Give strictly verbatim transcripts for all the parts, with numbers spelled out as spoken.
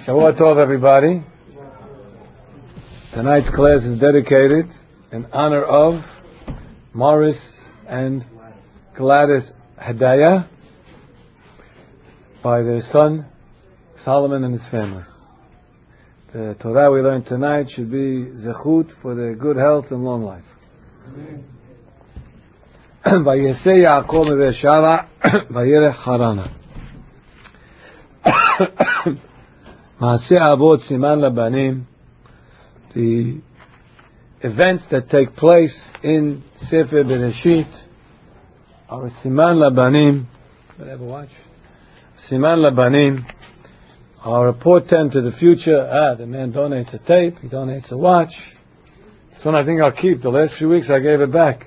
Shavua Tov, everybody. Tonight's class is dedicated in honor of Morris and Gladys Hedaya by their son Solomon and his family. The Torah we learned tonight should be zechut for their good health and long life. Vayesei Yaakov meBeersheva vayelech Harana. Maaseh Avot Siman Labanim. The events that take place in Sefer Bereshit are a Siman Labanim. Whatever, watch. Siman Labanim are a portent to the future. Ah, the man donates a tape. He donates a watch. This one I think I'll keep. The last few weeks I gave it back.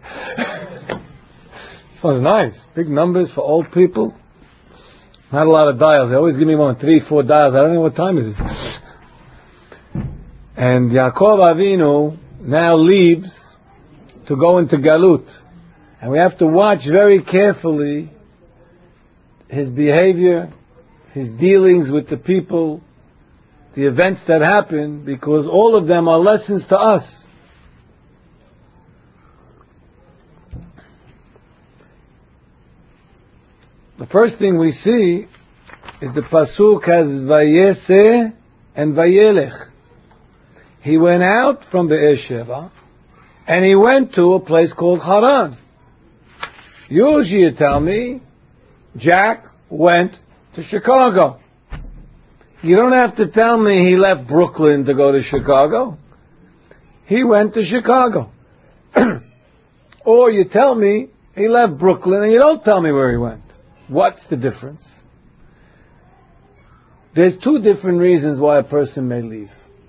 This one's nice. Big numbers for old people. Not a lot of dials. They always give me one, three, four dials. I don't know what time it is. And Yaakov Avinu now leaves to go into Galut. And we have to watch very carefully his behavior, his dealings with the people, the events that happen, because all of them are lessons to us. The first thing we see is the pasuk has Vayeseh and Vayelech. He went out from Beersheva and he went to a place called Haran. Usually you tell me Jack went to Chicago. You don't have to tell me he left Brooklyn to go to Chicago. He went to Chicago. Or you tell me he left Brooklyn and you don't tell me where he went. What's the difference? There's two different reasons why a person may leave.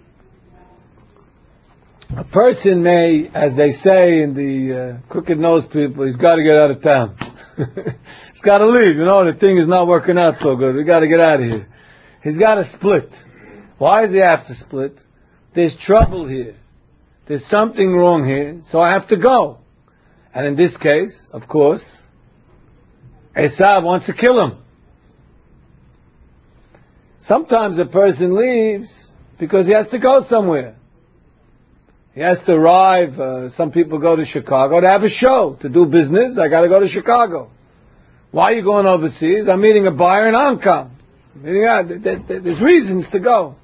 A person may, as they say in the uh, crooked-nosed people, he's got to get out of town. He's got to leave. You know, the thing is not working out so good. We've got to get out of here. He's got to split. Why does he have to split? There's trouble here. There's something wrong here, so I have to go. And in this case, of course, Esav wants to kill him. Sometimes a person leaves because he has to go somewhere. He has to arrive. Uh, some people go to Chicago to have a show, to do business. I got to go to Chicago. Why are you going overseas? I'm meeting a buyer in Hong Kong. There's reasons to go.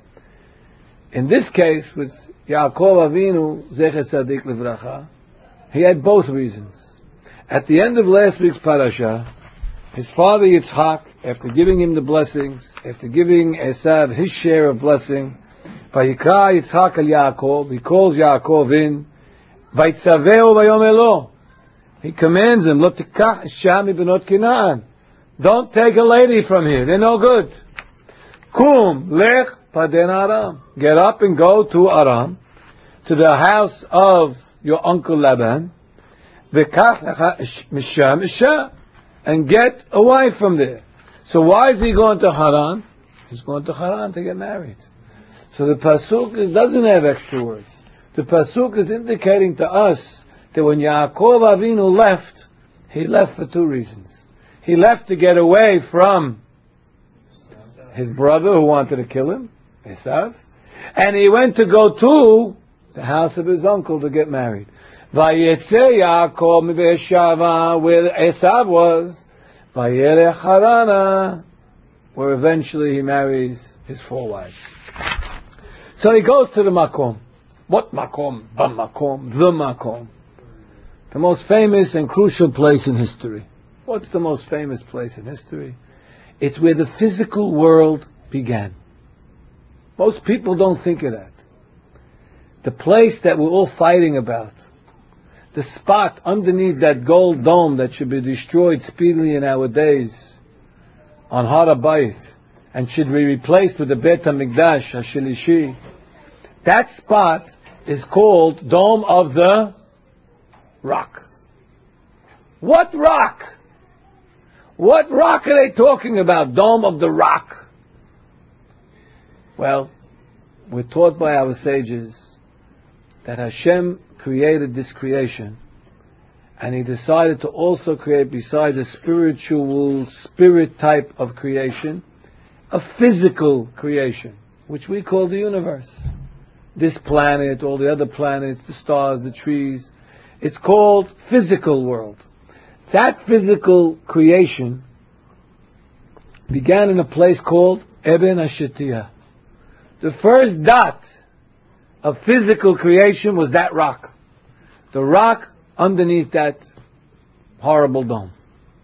In this case, with Yaakov Avinu, Zecher Tzadik Livracha, he had both reasons. At the end of last week's parasha, his father Yitzchak, after giving him the blessings, after giving Esav his share of blessing, Vayikra Yitzchak al Yaakov, he calls Yaakov in, Vaytzaveu vayomelo. He commands him, Lo tikach isha mibnot Canaan. Don't take a lady from here, they're no good. Kum lech paden Aram. Get up and go to Aram, to the house of your uncle Laban, V'kach lecha misham isha, and get a wife from there. So why is he going to Haran? He's going to Haran to get married. So the pasuk is, doesn't have extra words. The pasuk is indicating to us that when Yaakov Avinu left, he left for two reasons. He left to get away from his brother who wanted to kill him, Esav, and he went to go to the house of his uncle to get married. Vayetze Yaakov meBeersheva, where Esav was, Vayelech Harana, where eventually he marries his four wives. So he goes to the Makom. What Makom? Bamakom, the Makom. The most famous and crucial place in history. What's the most famous place in history? It's where the physical world began. Most people don't think of that. The place that we're all fighting about. The spot underneath that gold dome that should be destroyed speedily in our days on Har HaBayit and should be replaced with the Beit HaMikdash HaShilishi. That spot is called Dome of the Rock. What rock? What rock are they talking about? Dome of the Rock. Well, we're taught by our sages that Hashem created this creation, and He decided to also create, besides a spiritual, spirit type of creation, a physical creation. which we call the universe. This planet, all the other planets, the stars, the trees. It's called physical world. That physical creation began in a place called Eben HaShetiyah. The first dot of physical creation was that rock. The rock underneath that horrible dome.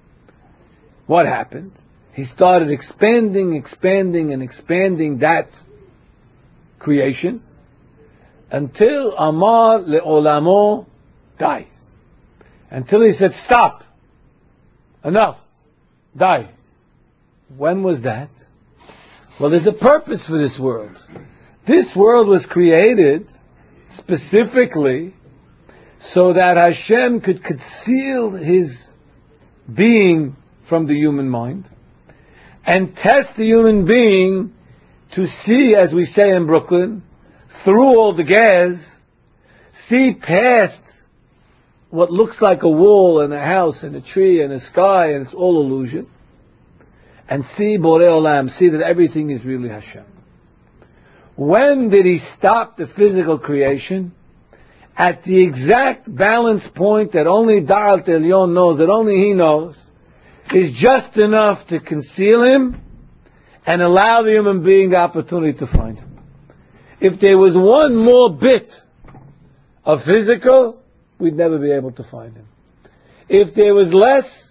What happened? He started expanding, expanding, and expanding that creation until Amar Le'olamo died. Until he said, stop. Enough. Die. When was that? Well, there's a purpose for this world. This world was created specifically so that Hashem could conceal His being from the human mind and test the human being to see, as we say in Brooklyn, through all the gas, see past what looks like a wall and a house and a tree and a sky and it's all illusion, and see Borei Olam, see that everything is really Hashem. When did He stop the physical creation? At the exact balance point that only Da'at Elyon knows, that only He knows, is just enough to conceal Him and allow the human being the opportunity to find Him. If there was one more bit of physical, we'd never be able to find Him. If there was less,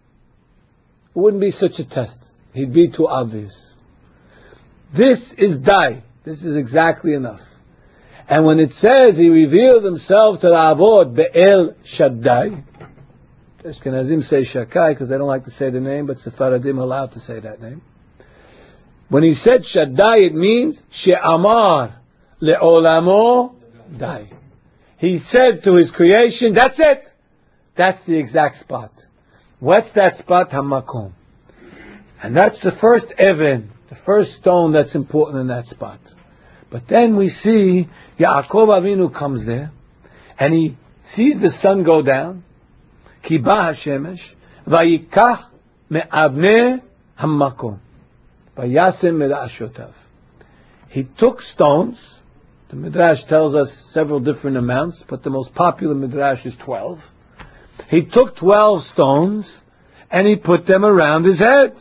it wouldn't be such a test. He'd be too obvious. This is Dai. This is exactly enough. And when it says He revealed Himself to the Avod Be'el Shaddai, Ashkenazim say Shakai because they don't like to say the name, but Sephardim are allowed to say that name. When He said Shaddai, it means She'amar Le'olamo Dai. He said to His creation, that's it. That's the exact spot. What's that spot? Hamakom. And that's the first Even, the first stone that's important in that spot. But then we see Yaakov Avinu comes there, and he sees the sun go down. Ki ba hashemesh, vayikach me'avnei hamakom, vayasem me'ashotav. He took stones. The Midrash tells us several different amounts, but the most popular Midrash is twelve. He took twelve stones, and he put them around his head.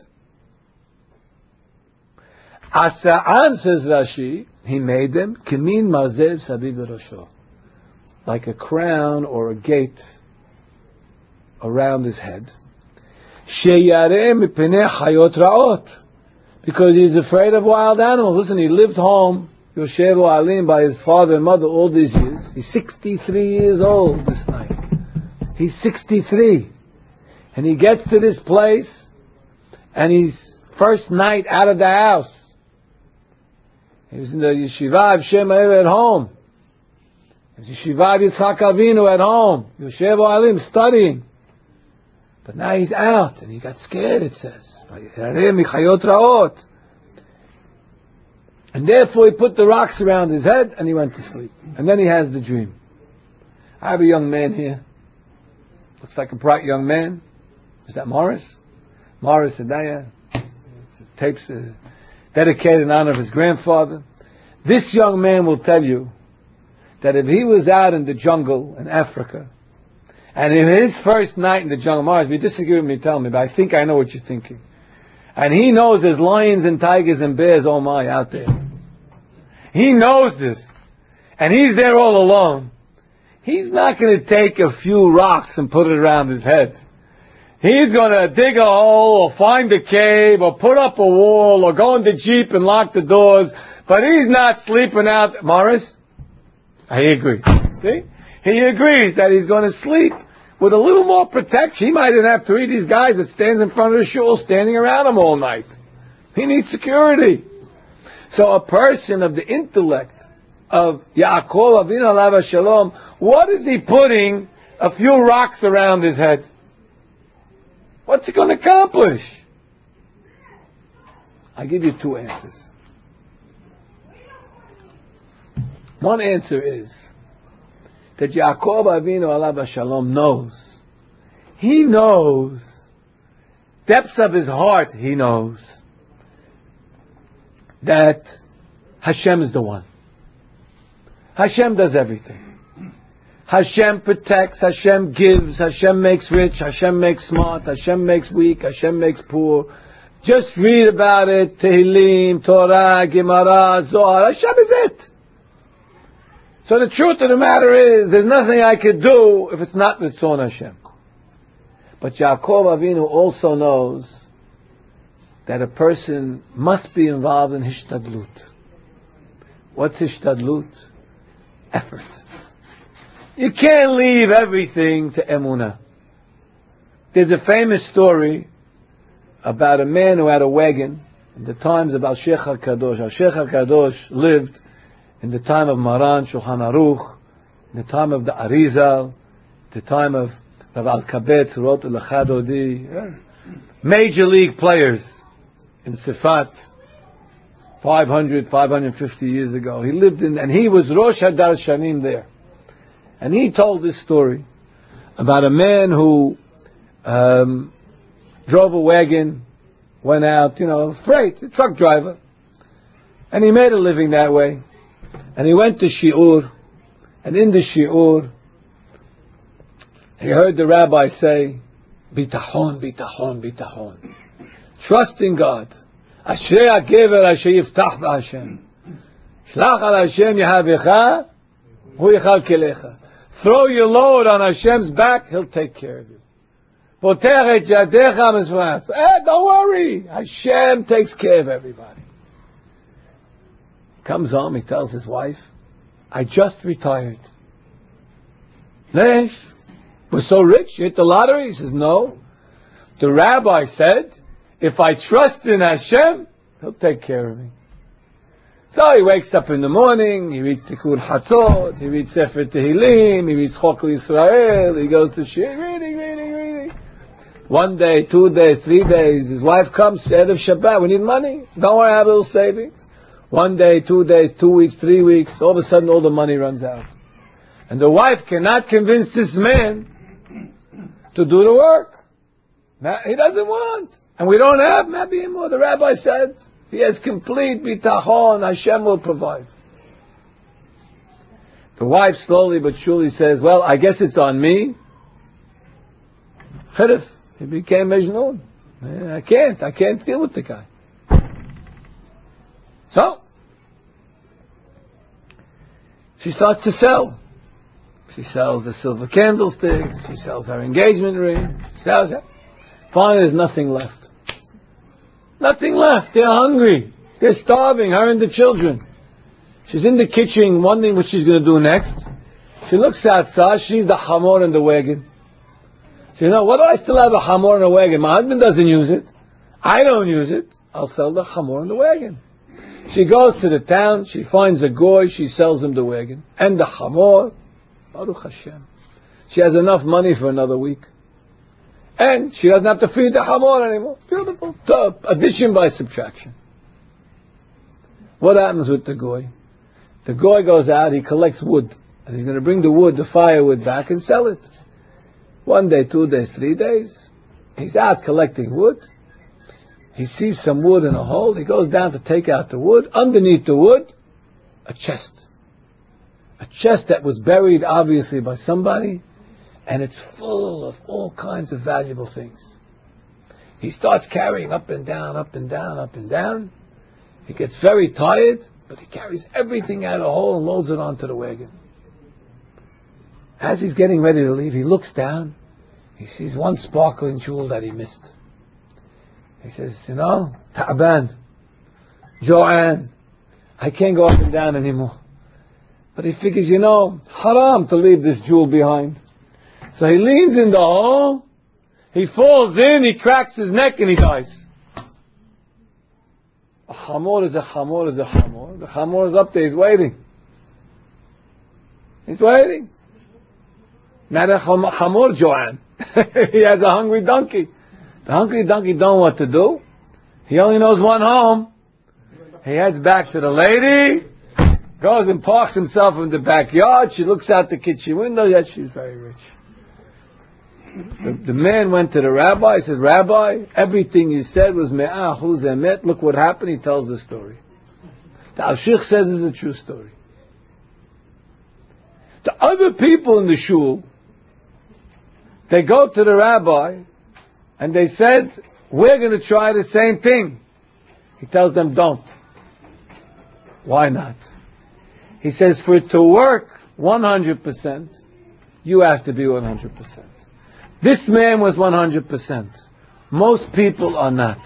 Asa'an, says Rashi, he made them kimin mazev saviv rosho, like a crown or a gate around his head. Sheyareh mipnei chayot ra'ot, because he's afraid of wild animals. Listen, he lived home, Yoshev Alim, by his father and mother all these years. He's sixty-three years old this night. He's sixty-three. And he gets to this place, and he's first night out of the house. He was in the Yeshiva of Shem Ha'er at home. He was Yeshiva of Yitzchak Avinu at home. Yoshev Alim studying. But now he's out, and he got scared, it says. And therefore he put the rocks around his head, and he went to sleep. And then he has the dream. I have a young man here. Looks like a bright young man. Is that Morris? Morris Adaya. Tapes uh, dedicated in honor of his grandfather. This young man will tell you that if he was out in the jungle in Africa, and in his first night in the jungle, Morris, if you disagree with me, tell me, but I think I know what you're thinking. And he knows there's lions and tigers and bears, oh my, out there. He knows this. And he's there all alone. He's not going to take a few rocks and put it around his head. He's going to dig a hole or find a cave or put up a wall or go in the Jeep and lock the doors. But he's not sleeping out. Morris? He agrees. See? He agrees that he's going to sleep with a little more protection. He might even have three of these guys that stands in front of the shul standing around him all night. He needs security. So a person of the intellect of Yaakov Avinu Alav Shalom, what is he putting a few rocks around his head? What's he going to accomplish? I give you two answers. One answer is that Yaakov Avinu Alav Shalom knows. He knows. Depths of his heart, he knows that Hashem is the one. Hashem does everything. Hashem protects, Hashem gives, Hashem makes rich, Hashem makes smart, Hashem makes weak, Hashem makes poor. Just read about it, Tehillim, Torah, Gemara, Zohar. Hashem is it. So the truth of the matter is, there's nothing I could do if it's not Ritzon Hashem. But Yaakov Avinu also knows that a person must be involved in Hishtadlut. What's Hishtadlut? Effort. You can't leave everything to Emunah. There's a famous story about a man who had a wagon in the times of Al-Sheikh HaKadosh. Al-Sheikh HaKadosh lived in the time of Maran, Shulchan Aruch, in the time of the Arizal, the time of Rav Al-Kabetz, who wrote L'Chad Odi. Major league players in Sifat, five hundred, five hundred fifty years ago. He lived in, and he was Rosh Hadar Shanim there. And he told this story about a man who um, drove a wagon, went out, you know, freight, a truck driver. And he made a living that way. And he went to Shi'ur. And in the Shi'ur, he heard the rabbi say, Bitachon, Bitachon, Bitachon. Trust in God. Ashrei HaGever asher yiftach b'Hashem. Shlach al Hashem yahavecha, hu yichal kelecha. Throw your load on Hashem's back, He'll take care of you. Potech et yadecha mizvah. Eh, don't worry. Hashem takes care of everybody. Comes home, he tells his wife, I just retired. Lesh, we're so rich, you hit the lottery? He says, no. The rabbi said, if I trust in Hashem, He'll take care of me. So he wakes up in the morning, he reads Tikkun Hatzot, he reads Sefer Tehillim, he reads Chok Yisrael, he goes to Shir, reading, reading, reading. One day, two days, three days, his wife comes, said of Shabbat, we need money. Don't worry, I have a little savings. One day, two days, two weeks, three weeks, all of a sudden all the money runs out. And the wife cannot convince this man to do the work. He doesn't want. And we don't have maybe anymore. The rabbi said, he has complete bitachon, Hashem will provide. The wife slowly but surely says, well, I guess it's on me. Chirif, he became Mejnun. I can't, I can't deal with the guy. So, she starts to sell. She sells the silver candlesticks, she sells her engagement ring, she sells it. Finally, there's nothing left. Nothing left. They're hungry. They're starving, her and the children. She's in the kitchen wondering what she's going to do next. She looks outside, she sees the hamor in the wagon. She says, you know, what do I still have a hamor in a wagon? My husband doesn't use it. I don't use it. I'll sell the hamor in the wagon. She goes to the town, she finds a goy, she sells him the wagon. And the hamor, Baruch Hashem. She has enough money for another week. And she doesn't have to feed the hamor anymore. Beautiful. So, addition by subtraction. What happens with the goy? The goy goes out, he collects wood. And he's going to bring the wood, the firewood back and sell it. One day, two days, three days. He's out collecting wood. He sees some wood in a hole. He goes down to take out the wood. Underneath the wood, a chest. A chest that was buried, obviously, by somebody. And it's full of all kinds of valuable things. He starts carrying up and down, up and down, up and down. He gets very tired, but he carries everything out of the hole and loads it onto the wagon. As he's getting ready to leave, he looks down. He sees one sparkling jewel that he missed. He says, you know, Ta'ban, Joanne, I can't go up and down anymore. But he figures, you know, haram to leave this jewel behind. So he leans in the hole, he falls in, he cracks his neck, and he dies. A chamor is a chamor is a chamor. The chamor is up there, he's waiting. He's waiting. Not a chamor, Joanne. He has a hungry donkey. The hungry donkey don't know what to do. He only knows one home. He heads back to the lady, goes and parks himself in the backyard. She looks out the kitchen window, yet she's very rich. The, the man went to the rabbi, he said, Rabbi, everything you said was me'ah huz emet. Look what happened, he tells the story. The Alshich says is a true story. The other people in the shul, they go to the rabbi and they said, we're going to try the same thing. He tells them, don't. Why not? He says, for it to work one hundred percent, you have to be one hundred percent. This man was one hundred percent. Most people are not.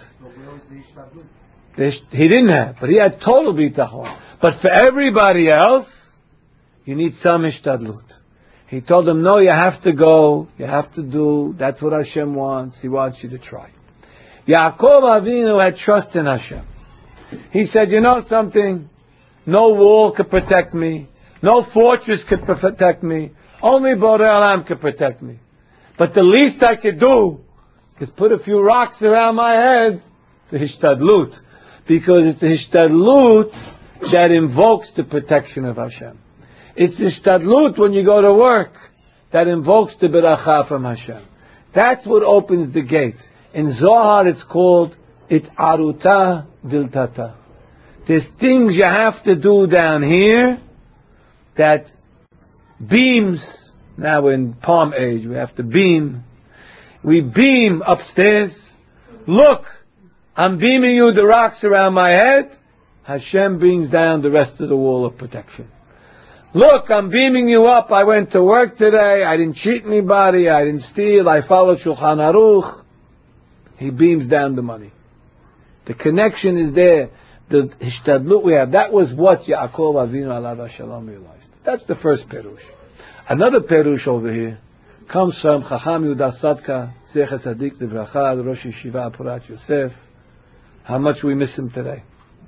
He didn't have, but he had total bitachon. But for everybody else, you need some ishtadlut. He told them, no, you have to go, you have to do, that's what Hashem wants, He wants you to try. Yaakov Avinu had trust in Hashem. He said, you know something? No wall could protect me, no fortress could protect me, only Borei Olam could protect me. But the least I could do is put a few rocks around my head to hishtadlut. Because it's the hishtadlut that invokes the protection of Hashem. It's the hishtadlut when you go to work that invokes the beracha from Hashem. That's what opens the gate. In Zohar it's called it'aruta diltata. There's things you have to do down here that beams. Now we're in palm age, we have to beam. We beam upstairs. Look, I'm beaming you the rocks around my head. Hashem brings down the rest of the wall of protection. Look, I'm beaming you up. I went to work today. I didn't cheat anybody. I didn't steal. I followed Shulchan Aruch. He beams down the money. The connection is there. The hishtadlut we have. That was what Yaakov Avinu alav hashalom realized. That's the first perush. Another perush over here comes from Chacham Yehuda Sadka, Zecher Tzadik Livracha, the Rosh Yeshiva Apurat Yosef. How much we miss him today.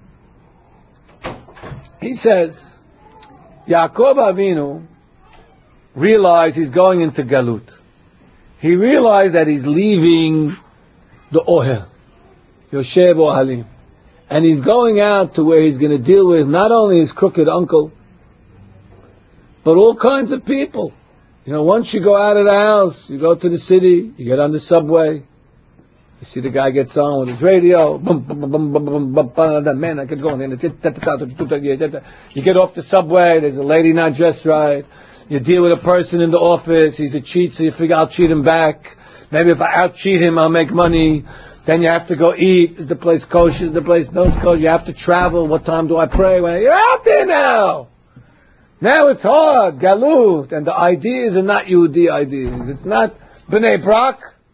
He says, Yaakov Avinu realized he's going into Galut. He realized that he's leaving the Ohel, Yoshev Ohalim. And he's going out to where he's going to deal with not only his crooked uncle, but all kinds of people. You know, once you go out of the house, you go to the city, you get on the subway, you see the guy gets on with his radio, boom, boom, boom, boom, boom, boom, boom, man, I could go on. You get off the subway, there's a lady not dressed right, you deal with a person in the office, he's a cheat, so you figure I'll cheat him back. Maybe if I out-cheat him, I'll make money. Then you have to go eat. Is the place kosher? Is the place no kosher? You have to travel. What time do I pray? When you're out there now. Now it's hard. Galut. And the ideas are not Yehudi ideas. It's not Bnei Brak.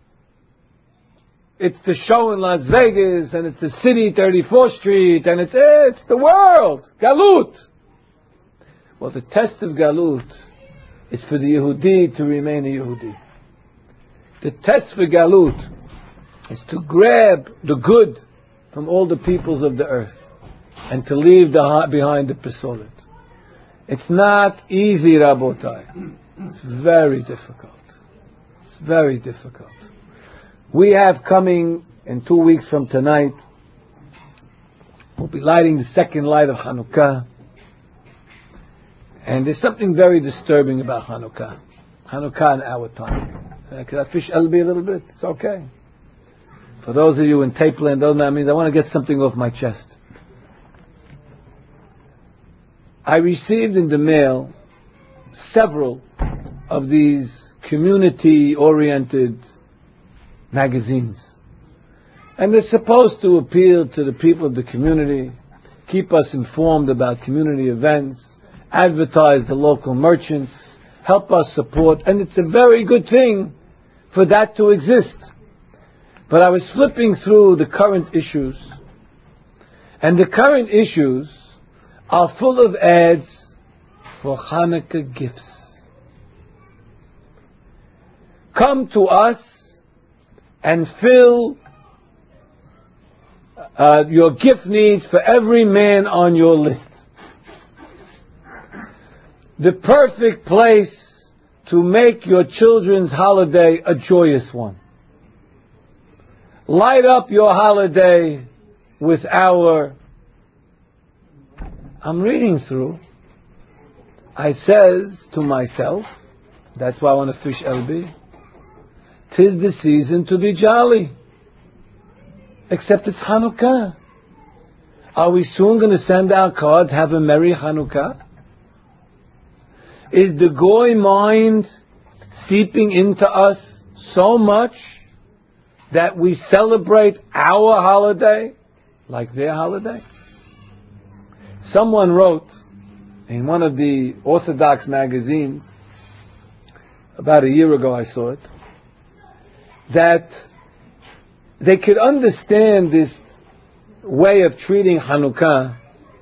It's the show in Las Vegas. And it's the city, thirty-fourth Street. And it's, it's the world. Galut. Well, the test of Galut is for the Yehudi to remain a Yehudi. The test for Galut is to grab the good from all the peoples of the earth and to leave the behind the pesolet. It's not easy, Rabotai. It's very difficult. It's very difficult. We have coming in two weeks from tonight, we'll be lighting the second light of Hanukkah. And there's something very disturbing about Hanukkah. Hanukkah in our time. Uh, can I fish L B a little bit? It's okay. For those of you in tape land, that means I want to get something off my chest. I received in the mail several of these community-oriented magazines. And they're supposed to appeal to the people of the community, keep us informed about community events, advertise the local merchants, help us support, and it's a very good thing for that to exist. But I was flipping through the current issues, and the current issues are full of ads for Hanukkah gifts. Come to us and fill uh, your gift needs for every man on your list. The perfect place to make your children's holiday a joyous one. Light up your holiday with our... I'm reading through. I says to myself, that's why I want to fish L B, 'tis the season to be jolly. Except it's Hanukkah. Are we soon going to send out cards, have a Merry Hanukkah? Is the Goy mind seeping into us so much that we celebrate our holiday like their holiday? Someone wrote in one of the Orthodox magazines, about a year ago I saw it, that they could understand this way of treating Hanukkah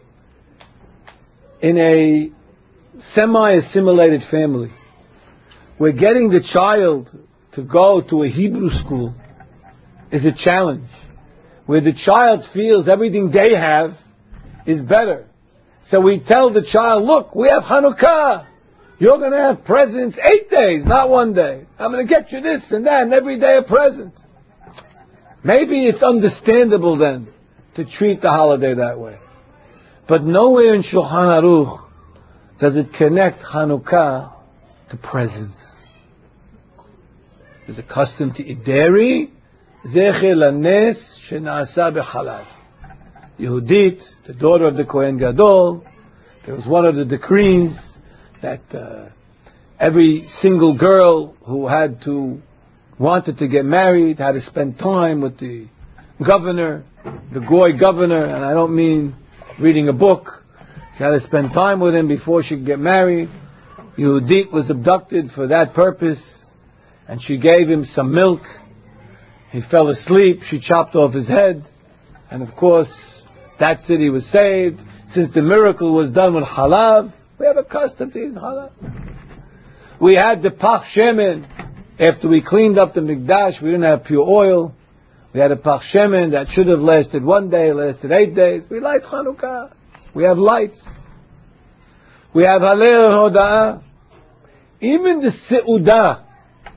in a semi-assimilated family, where getting the child to go to a Hebrew school is a challenge, where the child feels everything they have is better. So we tell the child, look, we have Hanukkah. You're going to have presents eight days, not one day. I'm going to get you this and that, and every day a present. Maybe it's understandable then to treat the holiday that way. But nowhere in Shulchan Aruch does it connect Hanukkah to presents. There's a custom to eat dairy, Zecher lanes shenasa b'chalav. Yehudit, the daughter of the Kohen Gadol, there was one of the decrees that uh, every single girl who had to, wanted to get married, had to spend time with the governor, the Goy governor, and I don't mean reading a book. She had to spend time with him before she could get married. Yehudit was abducted for that purpose, and she gave him some milk. He fell asleep. She chopped off his head, and of course, that city was saved. Since the miracle was done with halav, we have a custom to eat halav. We had the pach shemen. After we cleaned up the mikdash, we didn't have pure oil. We had a pach shemen that should have lasted one day, lasted eight days. We light Chanukah. We have lights. We have halel and hoda'ah. Even the seudah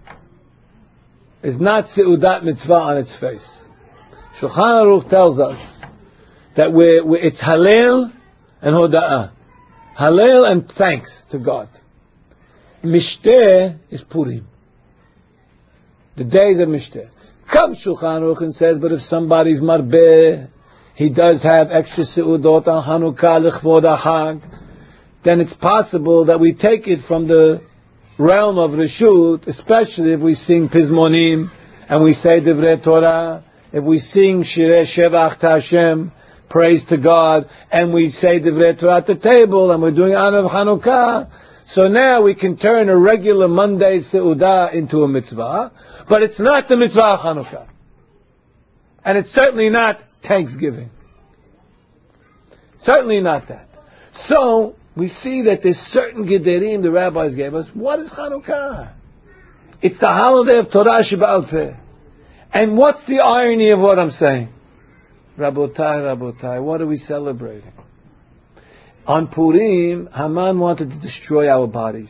is not seudat mitzvah on its face. Shulchan Aruch tells us that we're, we're, it's halel and hoda'ah. Halel and thanks to God. Mishteh is Purim. The days of Mishteh. Comes Shulchan Aruch and says, but if somebody's marbeh, he does have extra seudot on Hanukkah l'chvod ha'chag, then it's possible that we take it from the realm of Reshut, especially if we sing Pizmonim, and we say Divrei Torah, if we sing Shirei Shevach Hashem, praise to God, and we say Divrei Torah at the table, and we're doing honor of Hanukkah. So now we can turn a regular Monday Seudah into a mitzvah, but it's not the mitzvah of Hanukkah. And it's certainly not Thanksgiving. Certainly not that. So, we see that there's certain Gederim the rabbis gave us. What is Hanukkah? It's the holiday of Torah Sheba'al Peh. And what's the irony of what I'm saying? Rabotai, Rabotai, what are we celebrating? On Purim, Haman wanted to destroy our bodies.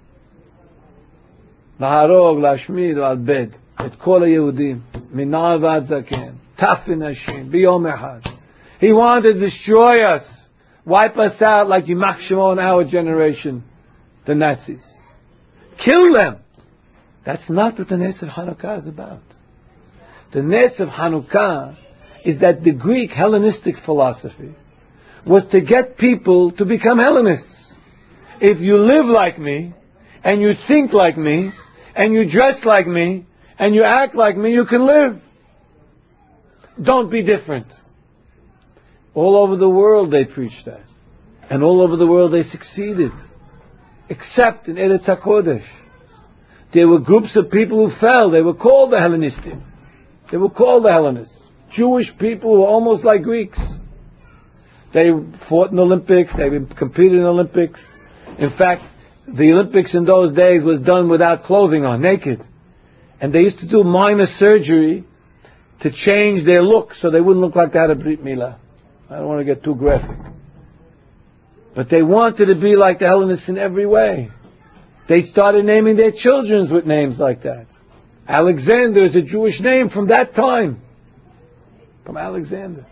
Laharog, lashmid, al-bed, et kol ha-Yehudim, minar v'ad zaken, tafin hashim, biyom echad. He wanted to destroy us, wipe us out like Yimach Shimon, our generation, the Nazis. Kill them. That's not what the Nes of Hanukkah is about. The Nes of Hanukkah is that the Greek Hellenistic philosophy was to get people to become Hellenists. If you live like me, and you think like me, and you dress like me, and you act like me, you can live. Don't be different. All over the world they preached that. And all over the world they succeeded. Except in Eretz HaKodesh. There were groups of people who fell. They were called the Hellenistim. They were called the Hellenists. Jewish people who were almost like Greeks. They fought in the Olympics. They competed in the Olympics. In fact, the Olympics in those days was done without clothing on, naked. And they used to do minor surgery to change their look so they wouldn't look like they had a Brit Milah. I don't want to get too graphic. But they wanted to be like the Hellenists in every way. They started naming their children with names like that. Alexander is a Jewish name from that time. From Alexander.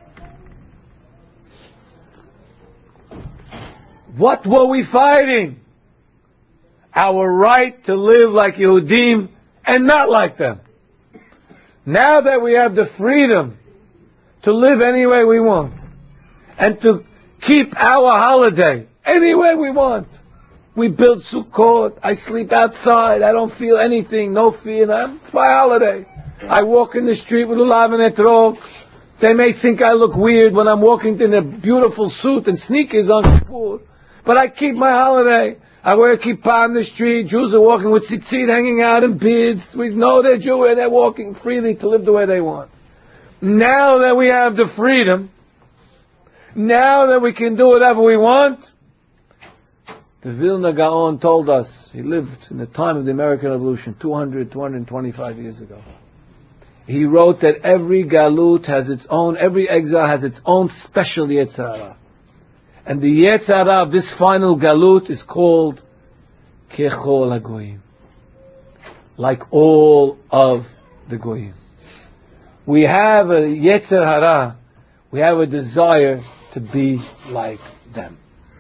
What were we fighting? Our right to live like Yehudim and not like them. Now that we have the freedom to live any way we want, and to keep our holiday anywhere we want. We build Sukkot, I sleep outside, I don't feel anything, no fear, it's my holiday. I walk in the street with lulav and etrog. They may think I look weird when I'm walking in a beautiful suit and sneakers on Kippur, but I keep my holiday. I wear a kippah on the street. Jews are walking with tzitzit hanging out and beards. We know they're Jew and they're walking freely to live the way they want. Now that we have the freedom, now that we can do whatever we want, the Vilna Gaon told us, he lived in the time of the American Revolution, two hundred, two hundred twenty-five years ago. He wrote that every galut has its own, every exile has its own special Yetzer Hara. And the Yetzer Hara of this final galut is called Kechol HaGoyim. Like all of the Goyim. We have a Yetzer Hara, we have a desire to be like them.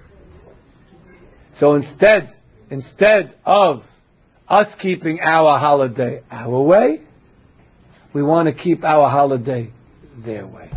So instead, instead of us keeping our holiday our way, we want to keep our holiday their way.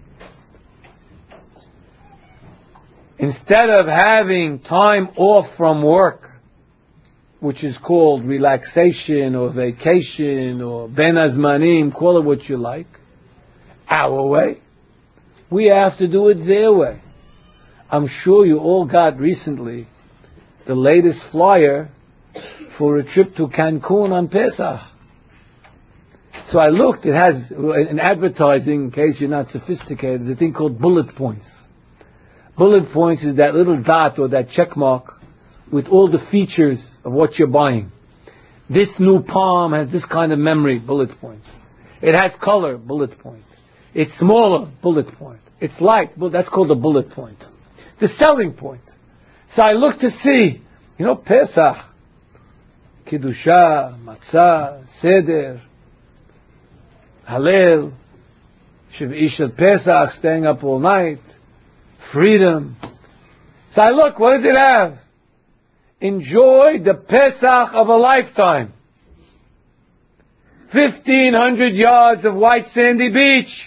Instead of having time off from work, which is called relaxation or vacation or ben azmanim, call it what you like, our way, we have to do it their way. I'm sure you all got recently the latest flyer for a trip to Cancun on Pesach. So I looked, it has an advertising, in case you're not sophisticated, there's a thing called bullet points. Bullet points is that little dot or that check mark with all the features of what you're buying. This new palm has this kind of memory, bullet point. It has color, bullet point. It's smaller, bullet point. It's light, well, that's called a bullet point. The selling point. So I looked to see, you know, Pesach, Kiddusha, Matzah, Seder, Halel, Shiv'i Shel Pesach, staying up all night, freedom. So I look, what does it have? Enjoy the Pesach of a lifetime. Fifteen hundred yards of white sandy beach.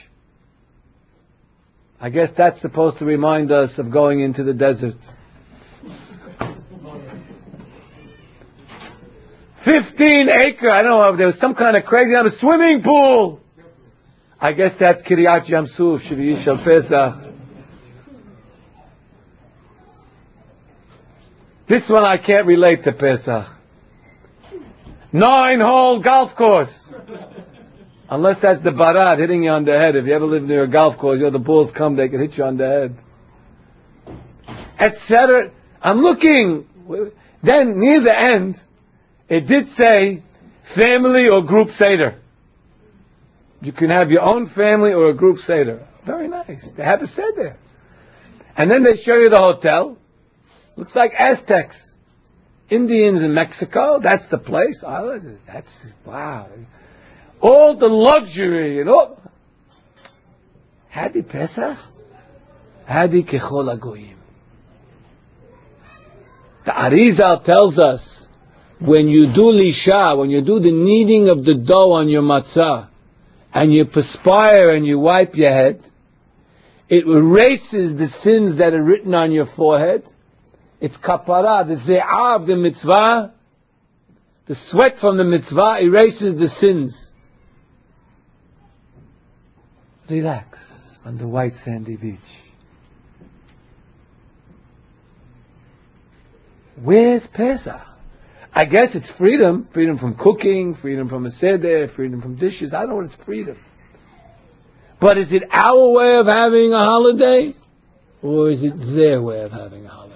I guess that's supposed to remind us of going into the desert. Fifteen acre, I don't know if there was some kind of crazy number, swimming pool. I guess that's Kiryat Yamsuf, Shiv'i Shel Pesach. This one I can't relate to Pesach. Nine-hole golf course. Unless that's the barad hitting you on the head. If you ever live near a golf course, you know, the balls come, they can hit you on the head. Etc. I'm looking. Then, near the end, it did say, family or group Seder. You can have your own family or a group Seder. Very nice. They have a Seder. And then they show you the hotel. Looks like Aztecs. Indians in Mexico, that's the place. Oh, that's, wow. All the luxury, you know. Hadi Pesach? Hadi Kechol HaGoyim. The Arizal tells us, when you do lisha, when you do the kneading of the dough on your matzah, and you perspire and you wipe your head, it erases the sins that are written on your forehead. It's kapara, the ze'ah of the mitzvah, the sweat from the mitzvah erases the sins. Relax on the white sandy beach. Where's Pesach? I guess it's freedom. Freedom from cooking, freedom from a seder, freedom from dishes. I don't know what it's freedom. But is it our way of having a holiday? Or is it their way of having a holiday?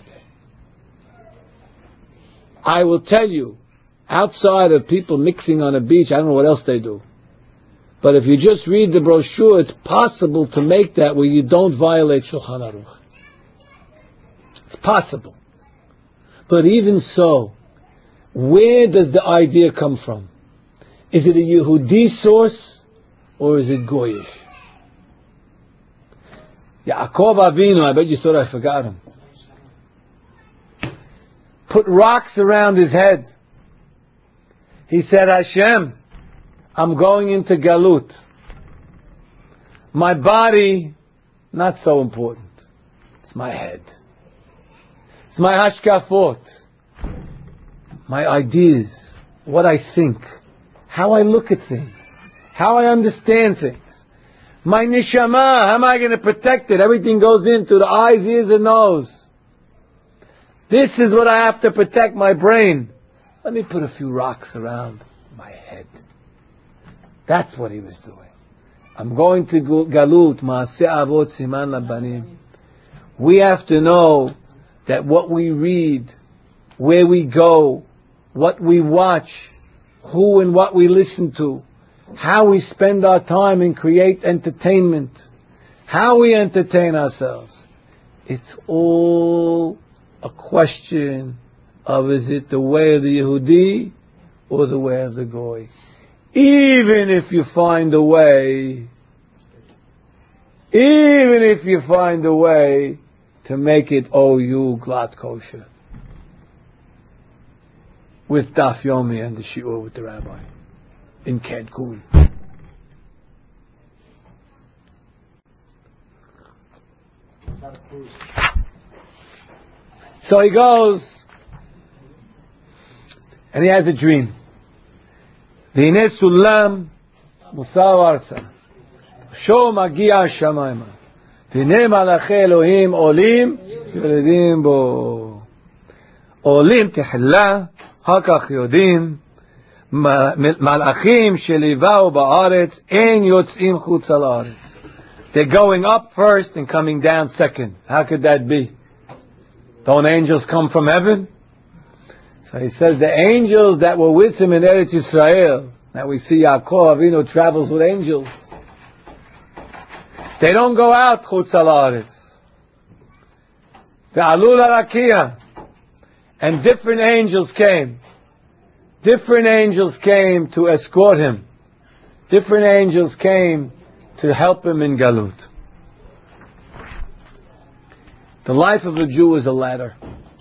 I will tell you, outside of people mixing on a beach, I don't know what else they do. But if you just read the brochure, it's possible to make that where you don't violate Shulchan Aruch. It's possible. But even so, where does the idea come from? Is it a Yehudi source or is it Goyish? Yaakov Avinu, I bet you thought I forgot him. Put rocks around his head. He said, Hashem, I'm going into Galut. My body, not so important. It's my head. It's my hashkafot. My ideas. What I think. How I look at things. How I understand things. My neshama. How am I going to protect it? Everything goes into the eyes, ears, and nose. This is what I have to protect my brain. Let me put a few rocks around my head. That's what he was doing. I'm going to Galut, Maaseh Avot Siman Labanim. We have to know that what we read, where we go, what we watch, who and what we listen to, how we spend our time and create entertainment, how we entertain ourselves. It's all a question of, is it the way of the Yehudi or the way of the Goy? Even if you find a way, even if you find a way to make it O U glatt kosher, with Daf Yomi and the Shiur with the rabbi in Cancun. So he goes, and he has a dream. והנה סולם מוסר ארצה, שו מגיע השמיימה, והנה מלאכי אלוהים עולים יורדים בו. עולים תחילה, אחר כך יודעים, מלאכים שליוו בארץ אין יוצאים חוץ על הארץ. They're going up first and coming down second. How could that be? Don't angels come from heaven? So he says the angels that were with him in Eretz Yisrael, that we see Yaakov Avinu travels with angels, they don't go out chutz al haaretz. The Alul Arakia, and different angels came. Different angels came to escort him. Different angels came to help him in Galut. The life of a Jew is a ladder.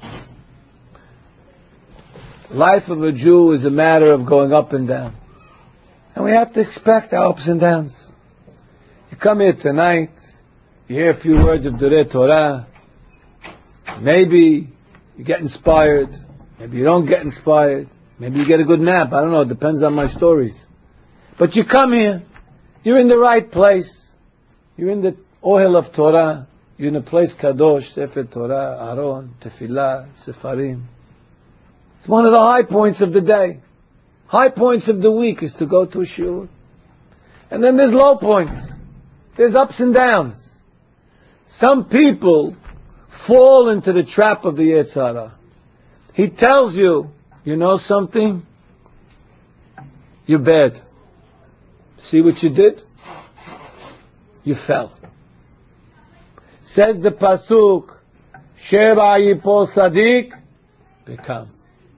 Life of a Jew is a matter of going up and down. And we have to expect our ups and downs. You come here tonight, you hear a few words of Durei Torah, maybe you get inspired, maybe you don't get inspired, maybe you get a good nap, I don't know, it depends on my stories. But you come here, you're in the right place, you're in the Ohel of Torah, you're in a place Kadosh, Sefer Torah, Aron, Tefillah, Sefarim. It's one of the high points of the day. High points of the week is to go to a shiur. And then there's low points. There's ups and downs. Some people fall into the trap of the Yetzer Hara. He tells you, you know something? You're bad. See what you did? You fell. Says the Pasuk, Sheva yipol Sadiq, become.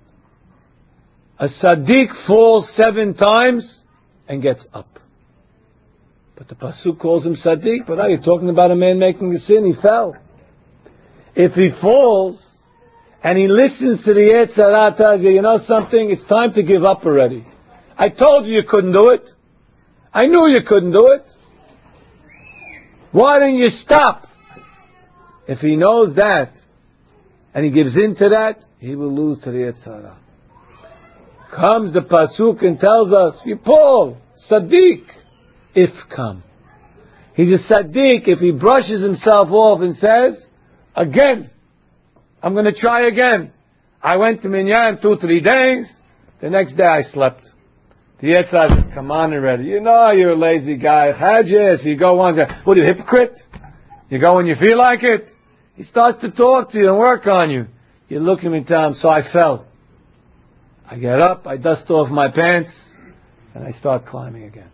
A Sadiq falls seven times and gets up. But the Pasuk calls him Sadiq, but now you're talking about a man making a sin, he fell. If he falls, and he listens to the Yetzer Hara, tells you, you know something, it's time to give up already. I told you you couldn't do it. I knew you couldn't do it. Why didn't you stop? If he knows that, and he gives in to that, he will lose to the Yetzer Hara. Comes the Pasuk and tells us, you Paul, Sadiq, if come. He's a Sadiq if he brushes himself off and says, again, I'm going to try again. I went to Minyan two, three days. The next day I slept. The Yetzer Hara says, come on already. You know you're a lazy guy. Chadjes, you go once. What are you, hypocrite? You go when you feel like it. He starts to talk to you and work on you. You look at him and tell him, so I fell. I get up, I dust off my pants, and I start climbing again.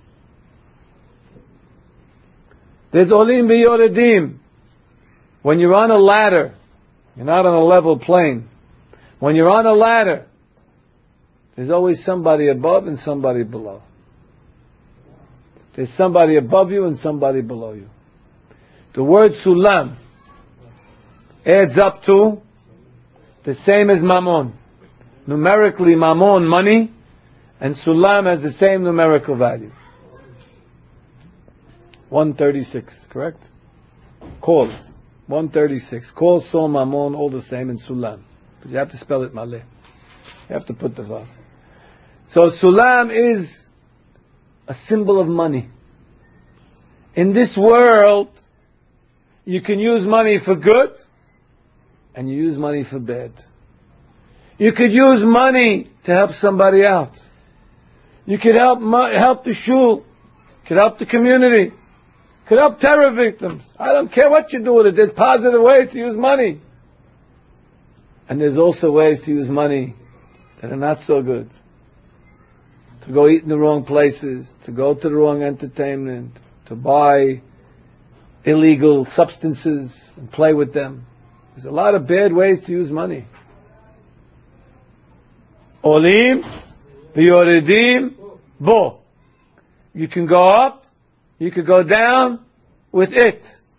There's olim v'yoredim. When you're on a ladder, you're not on a level plane. When you're on a ladder, there's always somebody above and somebody below. There's somebody above you and somebody below you. The word sulam adds up to the same as mammon. Numerically, mammon, money, and sulam has the same numerical value. one thirty-six, correct? Call. one thirty-six. Call Sol Mamon all the same in Sulam. But you have to spell it Maleh. You have to put the Vav. So Sulam is a symbol of money. In this world, you can use money for good, and you use money for bad. You could use money to help somebody out. You could help help the shul. You could help the community. You could help terror victims. I don't care what you do with it. There's positive ways to use money. And there's also ways to use money that are not so good. To go eat in the wrong places, to go to the wrong entertainment, to buy illegal substances and play with them. There's a lot of bad ways to use money. Olim, v'yoredim, bo. You can go up, you can go down with it.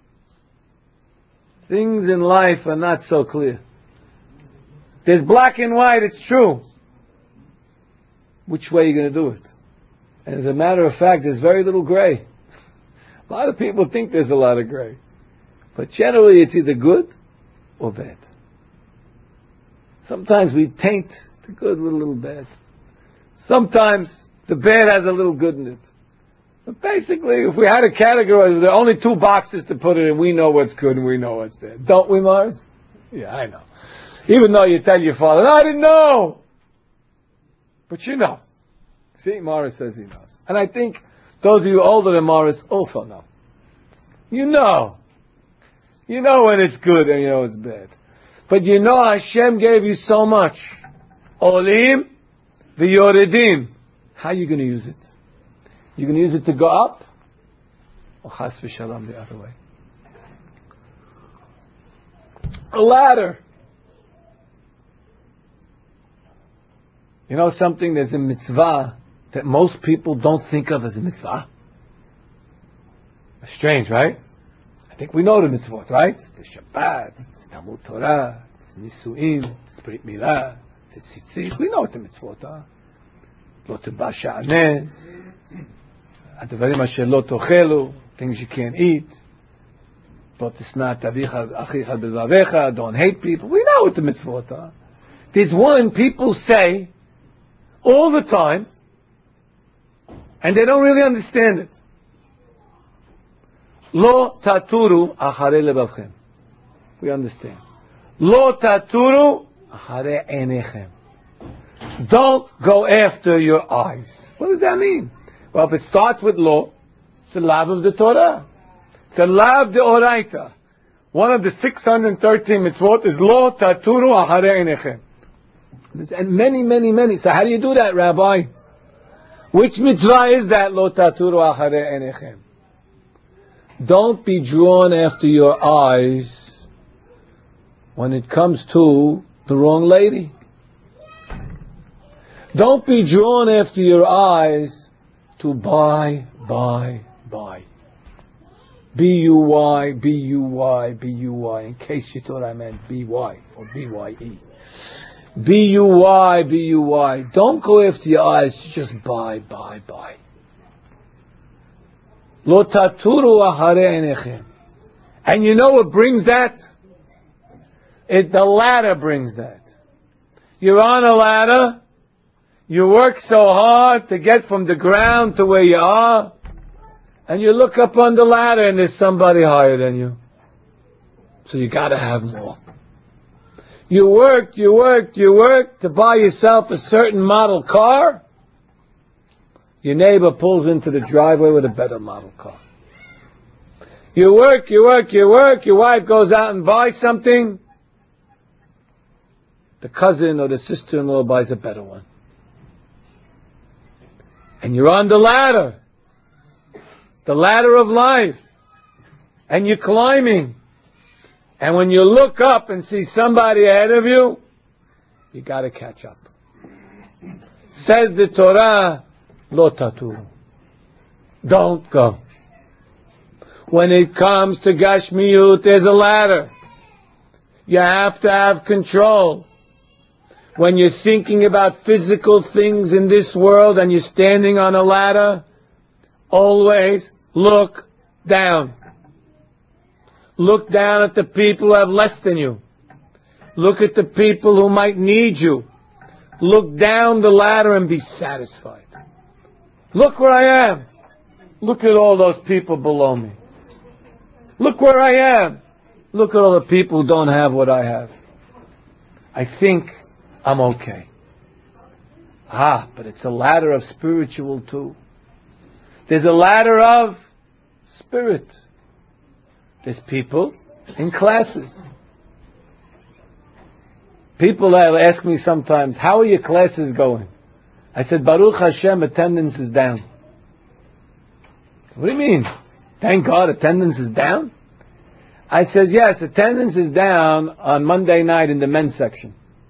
Things in life are not so clear. There's black and white, it's true. Which way are you going to do it? And as a matter of fact, there's very little gray. A lot of people think there's a lot of gray. But generally it's either good or bad. Sometimes we taint the good with a little bad. Sometimes the bad has a little good in it. But basically, if we had a category, there are only two boxes to put it in. We know what's good and we know what's bad. Don't we, Morris? Yeah, I know. Even though you tell your father, no, I didn't know. But you know. See, Morris says he knows. And I think those of you older than Morris also know. You know. You know when it's good and you know it's bad. But you know Hashem gave you so much. Olim v'yoredim. How are you going to use it? You're going to use it to go up? Or chas v'shalom the other way? A ladder. You know something? There's a mitzvah that most people don't think of as a mitzvah. Strange, right? I think we know the mitzvot, right? The Shabbat, the Talmud Torah, the Nisuim, the Brit Milah, the Tzitzit. We know what the mitzvot are. Lo teba sha'aneh, advarim asher lo tochelu, things you can't eat. Lo tisna avicha achicha b'levavecha, don't hate people. We know what the mitzvot are. There's one people say all the time, and they don't really understand it. Lo taturu achare lebavchem. We understand. Lo taturu achare einechem. Don't go after your eyes. What does that mean? Well, if it starts with lo, it's a lav of the Torah. It's a lav de oraita. One of the six hundred thirteen mitzvot is lo taturu achare einechem. And many, many, many. So how do you do that, Rabbi? Which mitzvah is that? Lo taturu achare einechem. Don't be drawn after your eyes when it comes to the wrong lady. Don't be drawn after your eyes to buy, buy, buy. B U Y, B U Y, B U Y. In case you thought I meant B Y or B Y E. B U Y, B U Y. Don't go after your eyes to just buy, buy, buy. Lo taturu achare einechem. And you know what brings that? It, the ladder brings that. You're on a ladder. You work so hard to get from the ground to where you are. And you look up on the ladder and there's somebody higher than you. So you gotta have more. You worked, you worked, you worked to buy yourself a certain model car. Your neighbor pulls into the driveway with a better model car. You work, you work, you work. Your wife goes out and buys something. The cousin or the sister-in-law buys a better one. And you're on the ladder. The ladder of life. And you're climbing. And when you look up and see somebody ahead of you, you got to catch up. Says the Torah, Lo taturu. Don't go. When it comes to Gashmiyut, there's a ladder. You have to have control. When you're thinking about physical things in this world and you're standing on a ladder, always look down. Look down at the people who have less than you. Look at the people who might need you. Look down the ladder and be satisfied. Look where I am. Look at all those people below me. Look where I am. Look at all the people who don't have what I have. I think I'm okay. Ah, but it's a ladder of spiritual too. There's a ladder of spirit. There's people in classes. People that ask me sometimes, how are your classes going? I said, Baruch Hashem, attendance is down. What do you mean? Thank God attendance is down? I said, yes, attendance is down on Monday night in the men's section.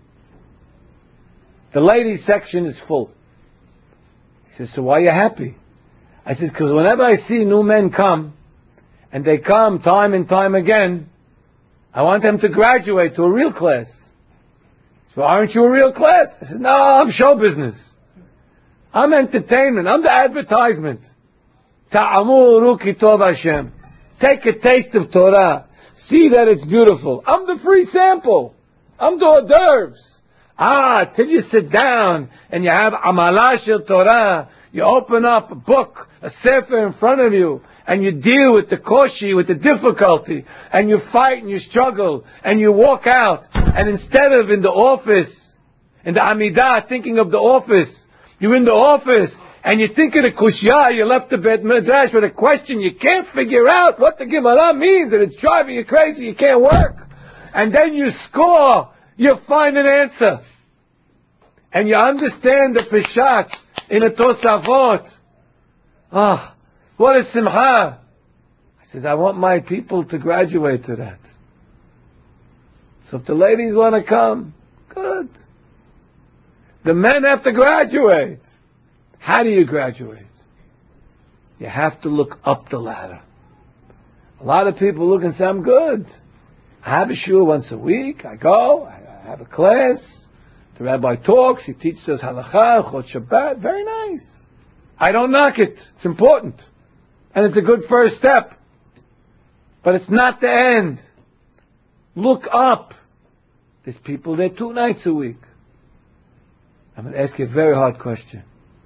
The ladies section is full. He says, so why are you happy? I said, because whenever I see new men come, and they come time and time again, I want them to graduate to a real class. So aren't you a real class? I said, no, I'm show business. I'm entertainment. I'm the advertisement. Ta'amuru kitov Hashem. Take a taste of Torah. See that it's beautiful. I'm the free sample. I'm the hors d'oeuvres. Ah, till you sit down and you have Amalah Shel Torah, you open up a book, a sefer in front of you, and you deal with the koshi, with the difficulty, and you fight and you struggle, and you walk out, and instead of in the office, in the Amidah, thinking of the office, you're in the office, and you think of the kushya, you left the Beit Midrash with a question you can't figure out what the Gemara means, and it's driving you crazy, you can't work. And then you score, you find an answer. And you understand the Peshat in a Tosafot. Ah, what a simcha. I says, I want my people to graduate to that. So if the ladies want to come, good. The men have to graduate. How do you graduate? You have to look up the ladder. A lot of people look and say, I'm good. I have a shiur once a week. I go. I have a class. The rabbi talks. He teaches us halakha, chot Shabbat. Very nice. I don't knock it. It's important. And it's a good first step. But it's not the end. Look up. There's people there two nights a week. I'm going to ask you a very hard question.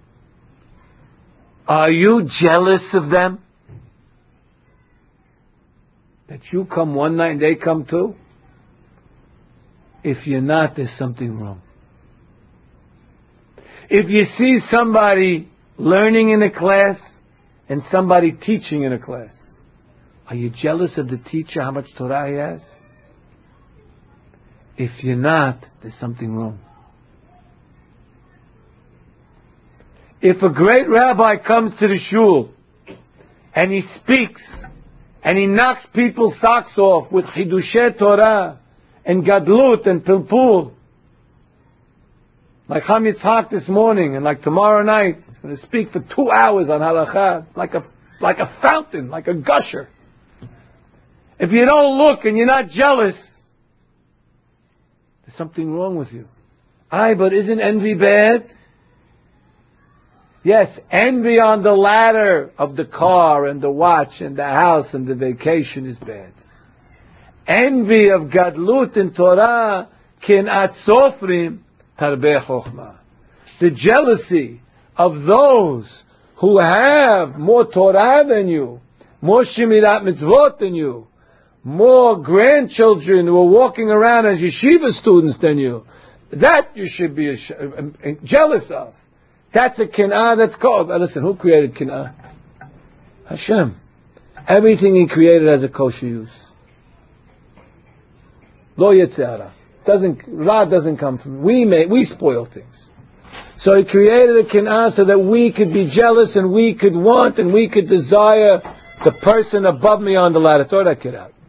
Are you jealous of them? That you come one night and they come too? If you're not, there's something wrong. If you see somebody learning in a class and somebody teaching in a class, are you jealous of the teacher, how much Torah he has? If you're not, there's something wrong. If a great rabbi comes to the shul and he speaks and he knocks people's socks off with Chidushei Torah and Gadlut and Pilpul, like Chaim Yitzhak this morning and like tomorrow night, he's going to speak for two hours on halakha, like a, like a fountain, like a gusher. If you don't look and you're not jealous, there's something wrong with you. Aye, but isn't envy bad? Yes, envy on the ladder of the car and the watch and the house and the vacation is bad. Envy of Gadlut and Torah, kinat sofrim, tarbeh chokhmah. The jealousy of those who have more Torah than you, more Shemirat Mitzvot than you, more grandchildren who are walking around as yeshiva students than you, that you should be jealous of. That's a kin'ah that's called. Listen, who created kin'ah? Hashem. Everything He created has a kosher use. Lo yetzirah. Doesn't, Ra doesn't come from, we make, we spoil things. So He created a kin'ah so that we could be jealous and we could want and we could desire the person above me on the ladder. Throw that kid out.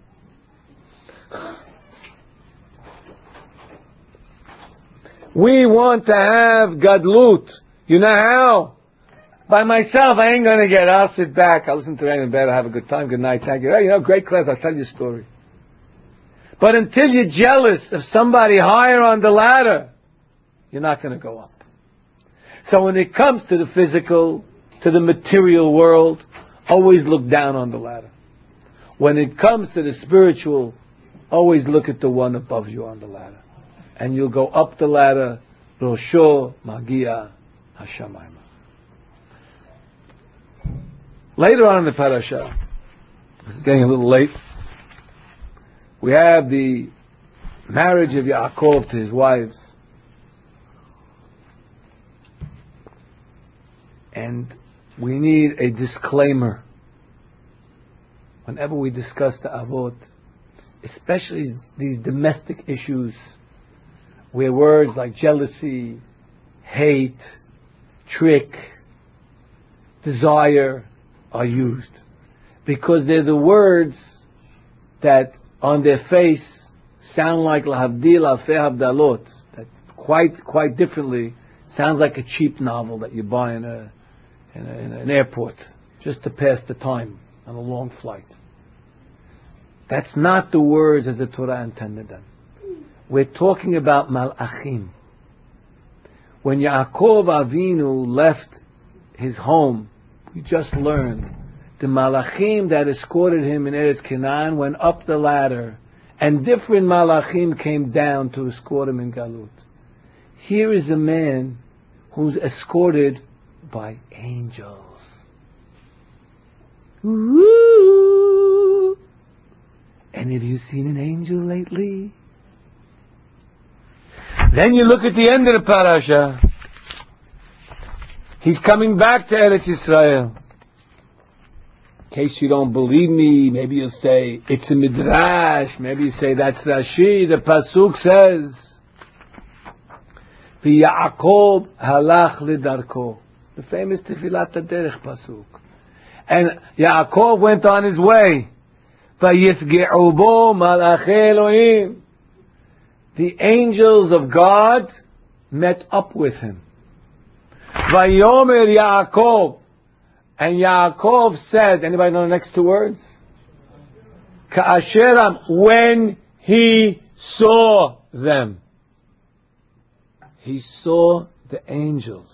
We want to have gadlut. You know how? By myself, I ain't going to get it. I'll sit back. I'll listen to it in bed. I'll have a good time. Good night. Thank you. Hey, you know, great class. I'll tell you a story. But until you're jealous of somebody higher on the ladder, you're not going to go up. So when it comes to the physical, to the material world, always look down on the ladder. When it comes to the spiritual, always look at the one above you on the ladder. And you'll go up the ladder, Rosho Magia Hashamayma. Later on in the parasha, it's getting a little late, we have the marriage of Yaakov to his wives. And we need a disclaimer. Whenever we discuss the Avot, especially these domestic issues, where words like jealousy, hate, trick, desire are used. Because they're the words that on their face sound like Lahavdil Alfei Havdalot, that quite, quite differently sounds like a cheap novel that you buy in a, in, a, in an airport just to pass the time on a long flight. That's not the words as the Torah intended them. We're talking about Malachim. When Yaakov Avinu left his home, we just learned the Malachim that escorted him in Eretz Canaan went up the ladder, and different Malachim came down to escort him in Galut. Here is a man who's escorted by angels. Woo! Any of you seen an angel lately? Then you look at the end of the parasha. He's coming back to Eretz Yisrael. In case you don't believe me, maybe you'll say, it's a midrash. Maybe you say, that's Rashi. The pasuk says, V'Yaakov halach lidarko. The famous Tefilat HaDerech pasuk. And Yaakov went on his way. V'yifge'u bo malachei Elohim. The angels of God met up with him. Vayomer Yaakov. And Yaakov said, anybody know the next two words? Ka'asheram, when he saw them. He saw the angels.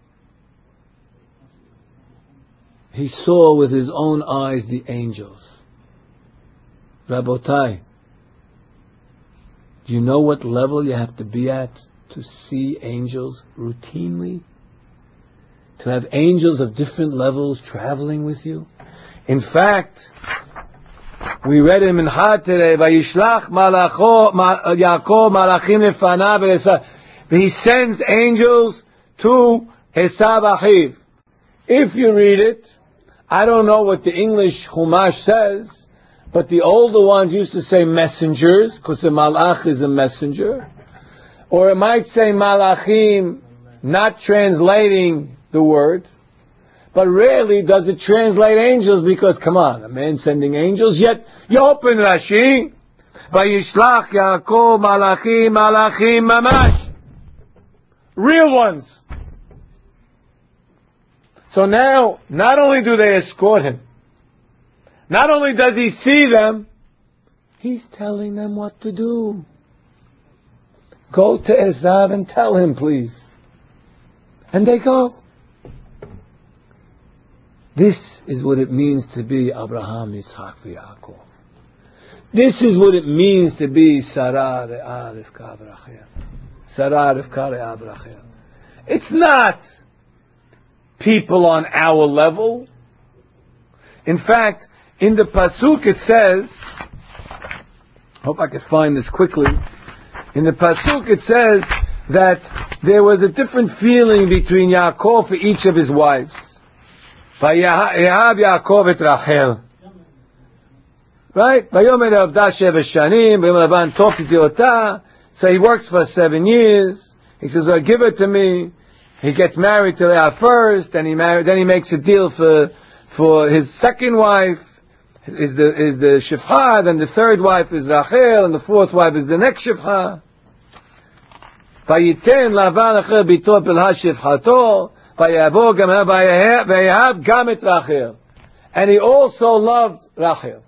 He saw with his own eyes the angels. Rabotai, do you know what level you have to be at to see angels routinely? To have angels of different levels traveling with you? In fact, we read in Mincha today, Vayishlach malacho Yaakov malachim lefanav v'esav. He sends angels to Esav Achiv. If you read it, I don't know what the English Chumash says, but the older ones used to say messengers, because the malach is a messenger. Or it might say malachim, not translating the word. But rarely does it translate angels, because, come on, a man sending angels, yet you open Rashi, Vayishlach Yaakov malachim, malachim mamash. Real ones. So now, not only do they escort him, not only does he see them, he's telling them what to do. Go to Esav and tell him, please. And they go. This is what it means to be Abraham, Yitzhak, and Yaakov. This is what it means to be Sarah, Re'ah, Rivka, Rachel. Sarah, Rivka, Re'ah, Rachel. It's not people on our level. In fact, in the pasuk it says, hope I can find this quickly. In the pasuk it says that there was a different feeling between Yaakov for each of his wives. Vayehav Yaakov et Rachel. Right? Vayomer Avda Sheva Shanim. Vayomer Lavan talked to Ota. So he works for seven years. He says, well, give it to me. He gets married to Leah first, then he married, then he makes a deal for for his second wife. Is the is the Shifcha, then the third wife is Rachel, and the fourth wife is the next Shifcha. Vayiten Lavan acher bito pilha Shifchato, vayavo gam vayehav gam et Rachel, and he also loved Rachel.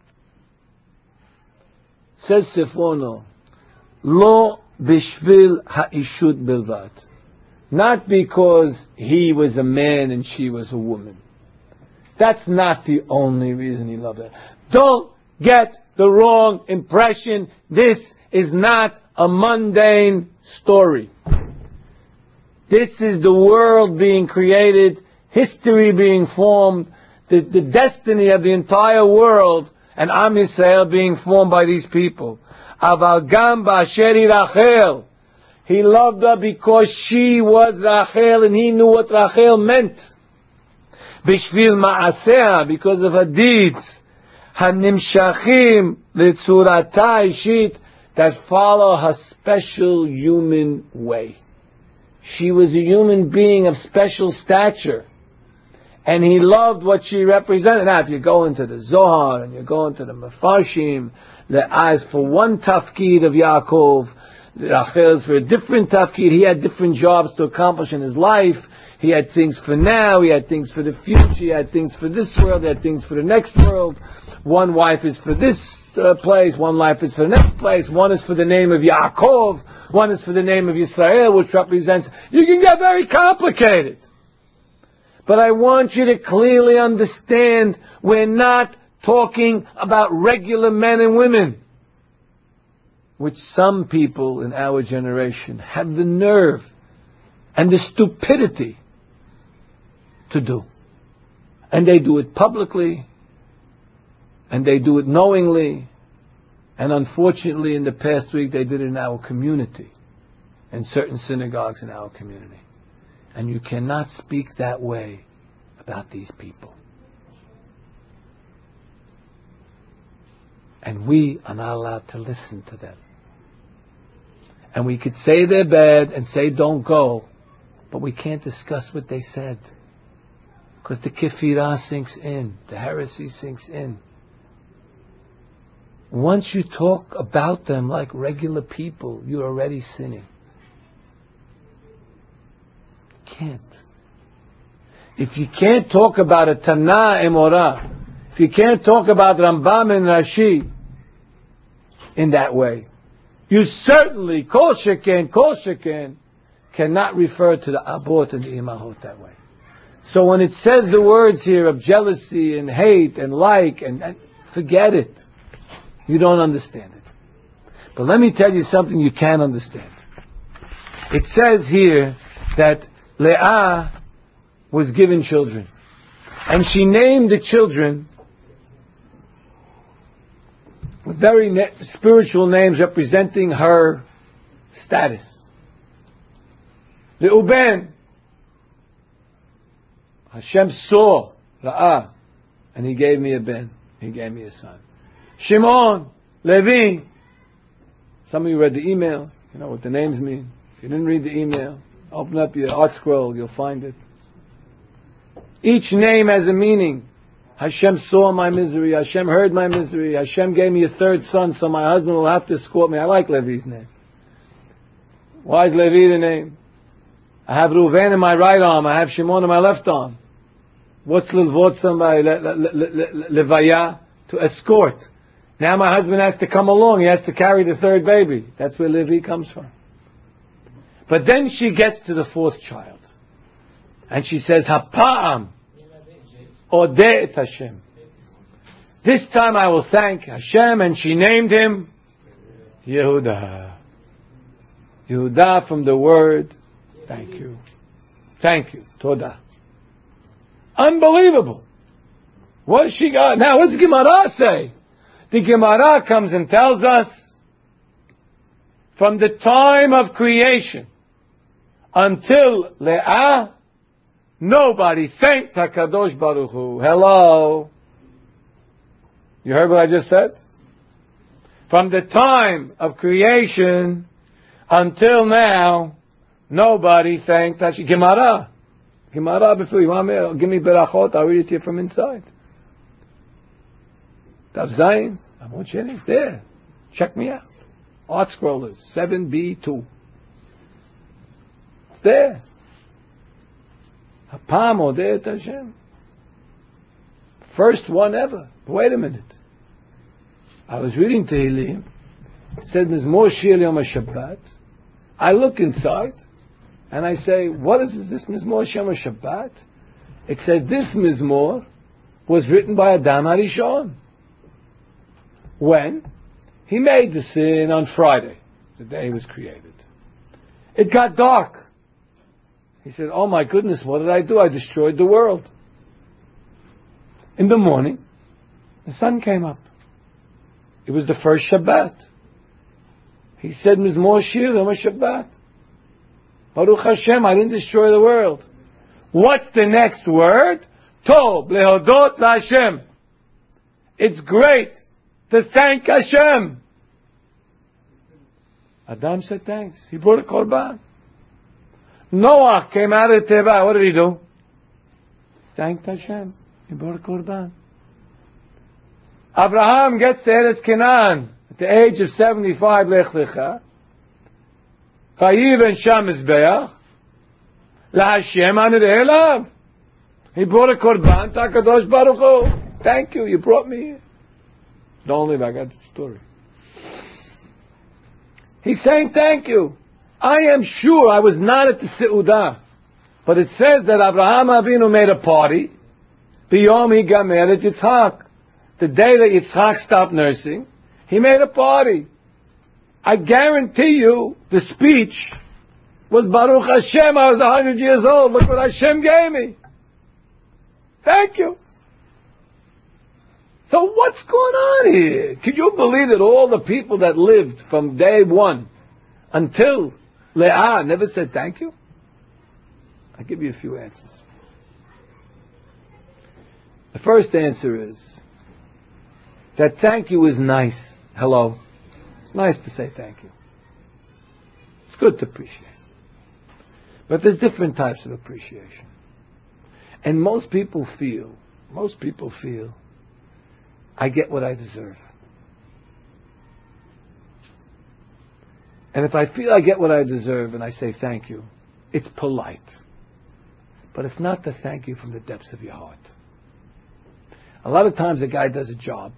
Says Sifrono, lo bishvil ha'ishut bilvat. Not because he was a man and she was a woman. That's not the only reason he loved her. Don't get the wrong impression. This is not a mundane story. This is the world being created, history being formed, the, the destiny of the entire world, and Am Yisrael being formed by these people. Aval gam ba'asheri Rachel. He loved her because she was Rachel and he knew what Rachel meant. Bishvil ma'aseh, because of her deeds. Hanimshachim litzurata ishit, that follow her special human way. She was a human being of special stature. And he loved what she represented. Now, if you go into the Zohar and you go into the Mefarshim, the eyes for one tafkid of Yaakov, Rachel is for a different tafkid. He had different jobs to accomplish in his life. He had things for now, he had things for the future, he had things for this world, he had things for the next world. One wife is for this uh, place, one wife is for the next place, one is for the name of Yaakov, one is for the name of Yisrael, which represents... You can get very complicated. But I want you to clearly understand, we're not talking about regular men and women, which some people in our generation have the nerve and the stupidity to do. And they do it publicly, and they do it knowingly, and unfortunately in the past week they did it in our community, in certain synagogues in our community. And you cannot speak that way about these people. And we are not allowed to listen to them. And we could say they're bad and say don't go, but we can't discuss what they said. Because the kefirah sinks in, the heresy sinks in. Once you talk about them like regular people, you're already sinning. Can't. If you can't talk about a Tana Emorah, if you can't talk about Rambam and Rashi in that way, you certainly, Kol Sheken, Kol Sheken, cannot refer to the Abot and the Imahot that way. So when it says the words here of jealousy and hate and like, and, and forget it. You don't understand it. But let me tell you something you can understand. It says here that Leah was given children. And she named the children with very na- spiritual names representing her status. Reuben, Hashem saw Ra'ah, and He gave me a ben. He gave me a son. Shimon, Levi. Some of you read the email. You know what the names mean. If you didn't read the email, open up your art scroll, you'll find it. Each name has a meaning. Hashem saw my misery. Hashem heard my misery. Hashem gave me a third son, so my husband will have to escort me. I like Levi's name. Why is Levi the name? I have Reuven in my right arm. I have Shimon in my left arm. What's Levot somebody? Levaya? To escort. Now my husband has to come along. He has to carry the third baby. That's where Levi comes from. But then she gets to the fourth child. And she says, Hapa'am Odeh et Hashem. This time I will thank Hashem. And she named him Yehuda. Yehuda from the word thank you. Thank you. Toda. Unbelievable. What she got? Now what's the Gemara say? The Gemara comes and tells us from the time of creation until Leah, nobody thanked HaKadosh Baruch Hu. Hello? You heard what I just said? From the time of creation until now, nobody thanked Hashem. Gemara. Gemara before you want me, give me berachot, I'll read it to you from inside. Tav Zayin, Amud Sheni, it's there. Check me out. Art Scrollers, seven B two. It's there. Hapam Odeh et Hashem. First one ever. Wait a minute. I was reading Tehillim. It said Mizmor Shir Yom HaShabbat. I look inside and I say, what is this Mizmor Shir Yom HaShabbat? It said this Mizmor was written by Adam HaRishon. When? He made the sin on Friday, the day he was created. It got dark. He said, oh my goodness, what did I do? I destroyed the world. In the morning, the sun came up. It was the first Shabbat. He said, Mizmor Shir Yom HaShabbat. Baruch Hashem, I didn't destroy the world. What's the next word? Tov lehodot laHashem. It's great to thank Hashem. Adam said thanks. He brought a korban. Noah came out of the Teva. What did he do? Thanked Hashem. He brought a korban. Abraham gets to Eretz Canaan at the age of seventy-five. Lech lecha. Vayiven sham mizbeach laHashem anirei elav. He brought a korban. Takadosh Baruch Hu. Thank you. You brought me here. Don't leave. I got the story. He's saying thank you. I am sure I was not at the Seudah, but it says that Abraham Avinu made a party. Biyom higamer et Yitzchak. The day that Yitzchak stopped nursing, he made a party. I guarantee you, the speech was Baruch Hashem. I was a hundred years old. Look what Hashem gave me. Thank you. So what's going on here? Could you believe that all the people that lived from day one until Leah never said thank you? I'll give you a few answers. The first answer is that thank you is nice. Hello. It's nice to say thank you. It's good to appreciate. But there's different types of appreciation. And most people feel, most people feel, I get what I deserve. And if I feel I get what I deserve and I say thank you, it's polite. But it's not the thank you from the depths of your heart. A lot of times a guy does a job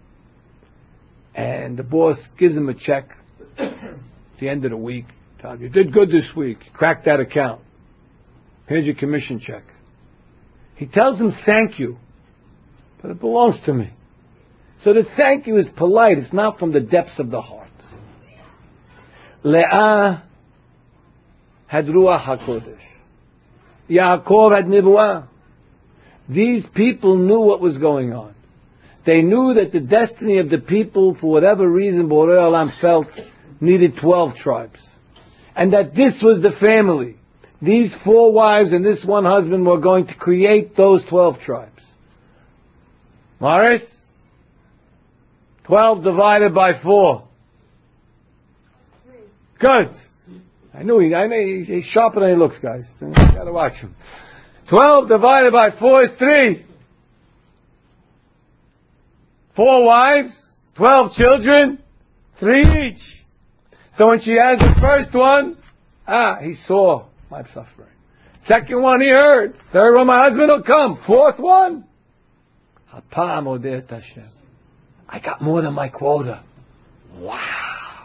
and the boss gives him a check at the end of the week. Tells him, you did good this week. You cracked that account. Here's your commission check. He tells him thank you, but it belongs to me. So the thank you is polite. It's not from the depths of the heart. Leah had Ruach HaKodesh. Yaakov had Nibuah. These people knew what was going on. They knew that the destiny of the people, for whatever reason, Borei Olam felt needed twelve tribes. And that this was the family. These four wives and this one husband were going to create those twelve tribes. Morris? Twelve divided by four. Good. I knew he, I know he, he's sharper than he looks, guys. You gotta watch him. Twelve divided by four is three. Four wives, twelve children, three each. So when she had the first one, ah, he saw my suffering. Second one he heard. Third one, my husband will come. Fourth one, Hapam odet Hashem. I got more than my quota. Wow.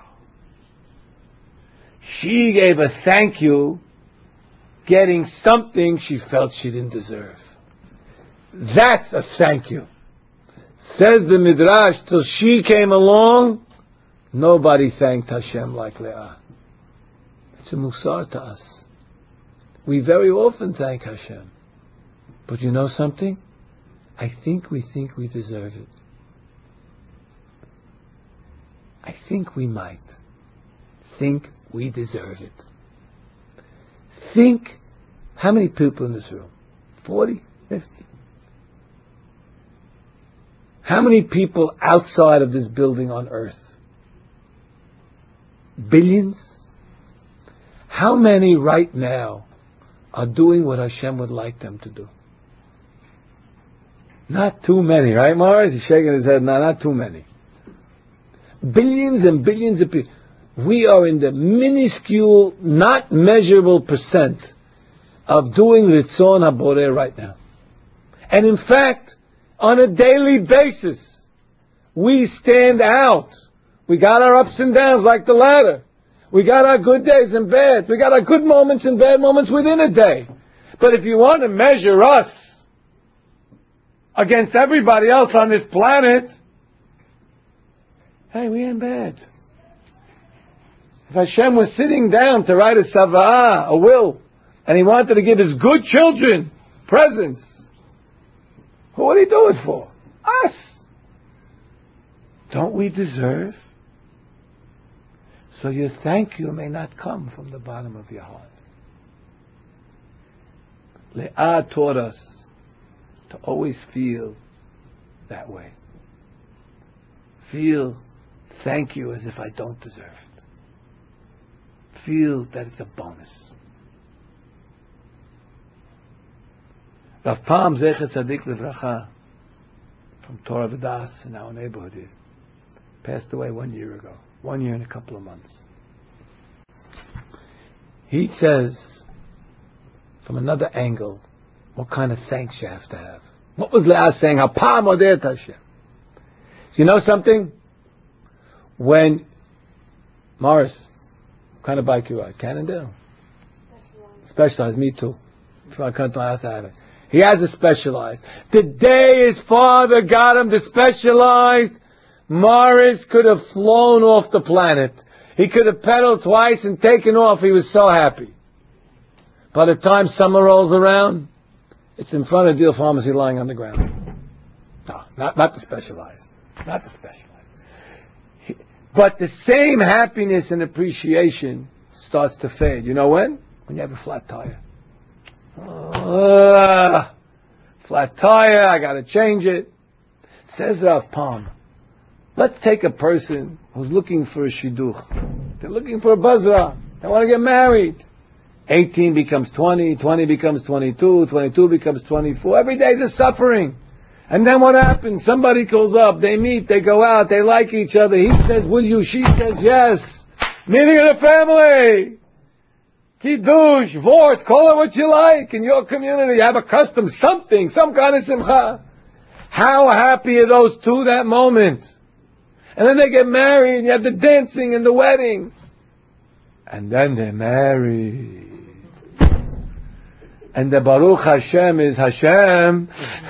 She gave a thank you, getting something she felt she didn't deserve. That's a thank you. Says the Midrash, till she came along, nobody thanked Hashem like Leah. It's a musar to us. We very often thank Hashem. But you know something? I think we think we deserve it. I think we might think we deserve it. Think, how many people in this room? Forty? Fifty? How many people outside of this building on earth? Billions? How many right now are doing what Hashem would like them to do? Not too many, right, Morris? He's shaking his head. No, not too many. Billions and billions of people. We are in the minuscule, not measurable percent of doing Ritzon HaBoreh right now. And in fact, on a daily basis, we stand out. We got our ups and downs like the ladder. We got our good days and bad. We got our good moments and bad moments within a day. But if you want to measure us against everybody else on this planet, hey, we ain't bad. If Hashem was sitting down to write a sava'ah, a will, and He wanted to give His good children presents, who would He do it for? Us. Don't we deserve? So your thank you may not come from the bottom of your heart. Leah taught us to always feel that way. Feel thank you as if I don't deserve it. Feel that it's a bonus. Rav Pam Zecher Tzadik Livracha from Torah V'das in our neighborhood here passed away one year ago. One year and a couple of months. He says, from another angle, what kind of thanks you have to have. What was Leah saying? Hapam Odet Hashem. So you know something? When Morris, what kind of bike you ride? Cannondale? Specialized. Specialized, me too. I can't have it. He has a Specialized. The day his father got him the Specialized, Morris could have flown off the planet. He could have pedaled twice and taken off. He was so happy. By the time summer rolls around, it's in front of Deal Pharmacy lying on the ground. No, not, not the Specialized. Not the Specialized. He, but the same happiness and appreciation starts to fade. You know when? When you have a flat tire. Uh, flat tire, I got to change it. Says Rav Pam, let's take a person who's looking for a shidduch. They're looking for a bazra. They want to get married. eighteen becomes twenty, twenty becomes twenty-two, twenty-two becomes twenty-four. Every day is a suffering. And then what happens? Somebody calls up, they meet, they go out, they like each other. He says, will you? She says, yes. Meeting of the family. Kiddush, Vort, call it what you like. In your community, you have a custom, something, some kind of simcha. How happy are those two that moment? And then they get married, and you have the dancing and the wedding. And then they're married. And the Baruch Hashem is Hashem.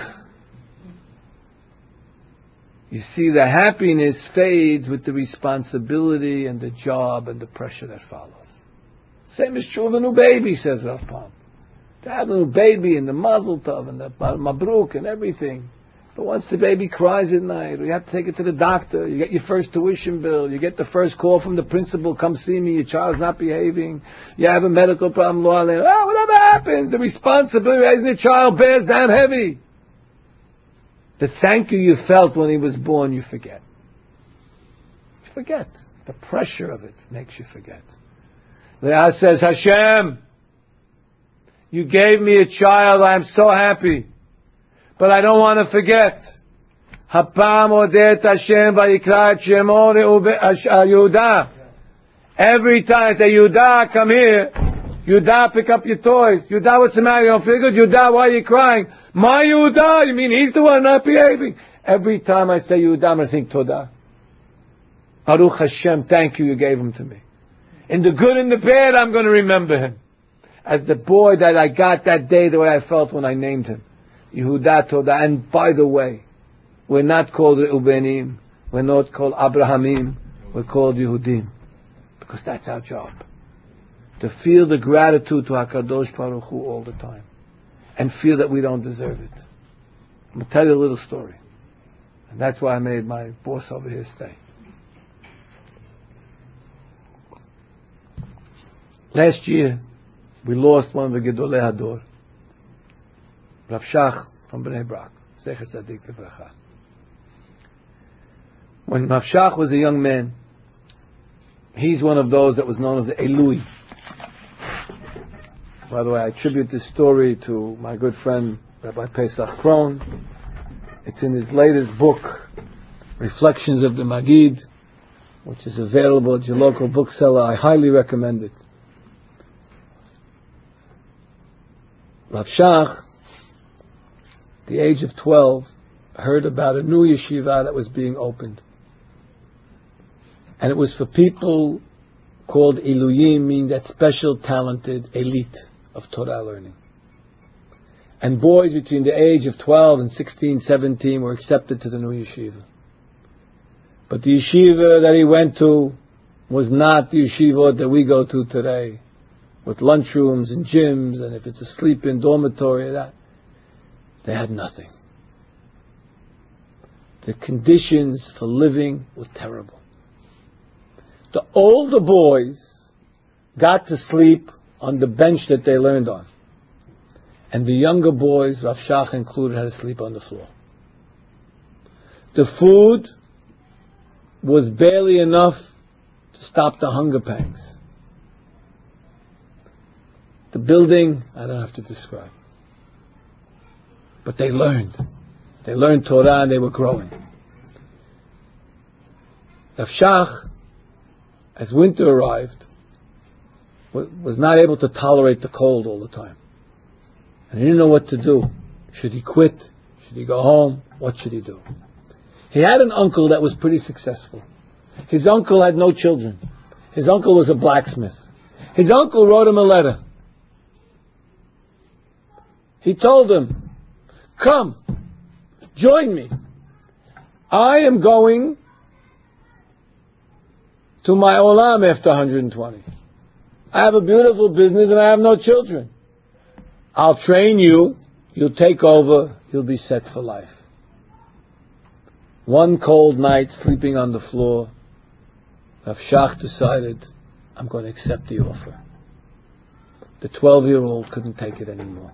You see, the happiness fades with the responsibility and the job and the pressure that follows. Same is true of a new baby, says Rav Pam. To have a new baby and the mazel tov and the mabruk and everything. But once the baby cries at night, or you have to take it to the doctor, you get your first tuition bill, you get the first call from the principal, come see me, your child's not behaving, you have a medical problem, oh, whatever happens, the responsibility of raising the child bears down heavy. The thank you you felt when he was born, you forget. You forget. The pressure of it makes you forget. Leah says, Hashem, you gave me a child, I am so happy. But I don't want to forget. Hapam odet Hashem vayikra et shemo Yehuda. Every time I say, Yehuda, come here. Yehuda, pick up your toys. Yehuda, what's the matter? You don't feel good? Yehuda, why are you crying? My Yehuda, you mean he's the one not behaving? Every time I say Yehuda, I'm going to think Todah. Baruch Hashem, thank you, you gave him to me. In the good and the bad, I'm going to remember him. As the boy that I got that day, the way I felt when I named him. Yehuda Todah. And by the way, we're not called Reubenim, we're not called Abrahamim, we're called Yehudim. Because that's our job. To feel the gratitude to HaKadosh Baruch Hu all the time. And feel that we don't deserve it. I'm going to tell you a little story. And that's why I made my boss over here stay. Last year, we lost one of the Gedolei Hador. Rav Shach from Bnei Brak, Zecher Tzadik Livracha. When Rav Shach was a young man, he's one of those that was known as Elui. By the way, I attribute this story to my good friend Rabbi Pesach Krohn. It's in his latest book, Reflections of the Magid, which is available at your local bookseller. I highly recommend it. Rav Shach, at the age of twelve, heard about a new yeshiva that was being opened. And it was for people called Iluyim, meaning that special talented elite of Torah learning. And boys between the age of twelve and sixteen, seventeen were accepted to the new yeshiva. But the yeshiva that he went to was not the yeshiva that we go to today, with lunchrooms and gyms, and if it's a sleep-in dormitory, that. They had nothing. The conditions for living were terrible. The older boys got to sleep on the bench that they learned on. And the younger boys, Rav Shach included, had to sleep on the floor. The food was barely enough to stop the hunger pangs. The building, I don't have to describe. But they learned. They learned Torah and they were growing. Rav Shach, as winter arrived, was not able to tolerate the cold all the time. And he didn't know what to do. Should he quit? Should he go home? What should he do? He had an uncle that was pretty successful. His uncle had no children. His uncle was a blacksmith. His uncle wrote him a letter. He told him, come, join me. I am going to my olam after one hundred twenty. I have a beautiful business and I have no children. I'll train you, you'll take over, you'll be set for life. One cold night, sleeping on the floor, Rav Shach decided, I'm going to accept the offer. The twelve-year-old couldn't take it anymore.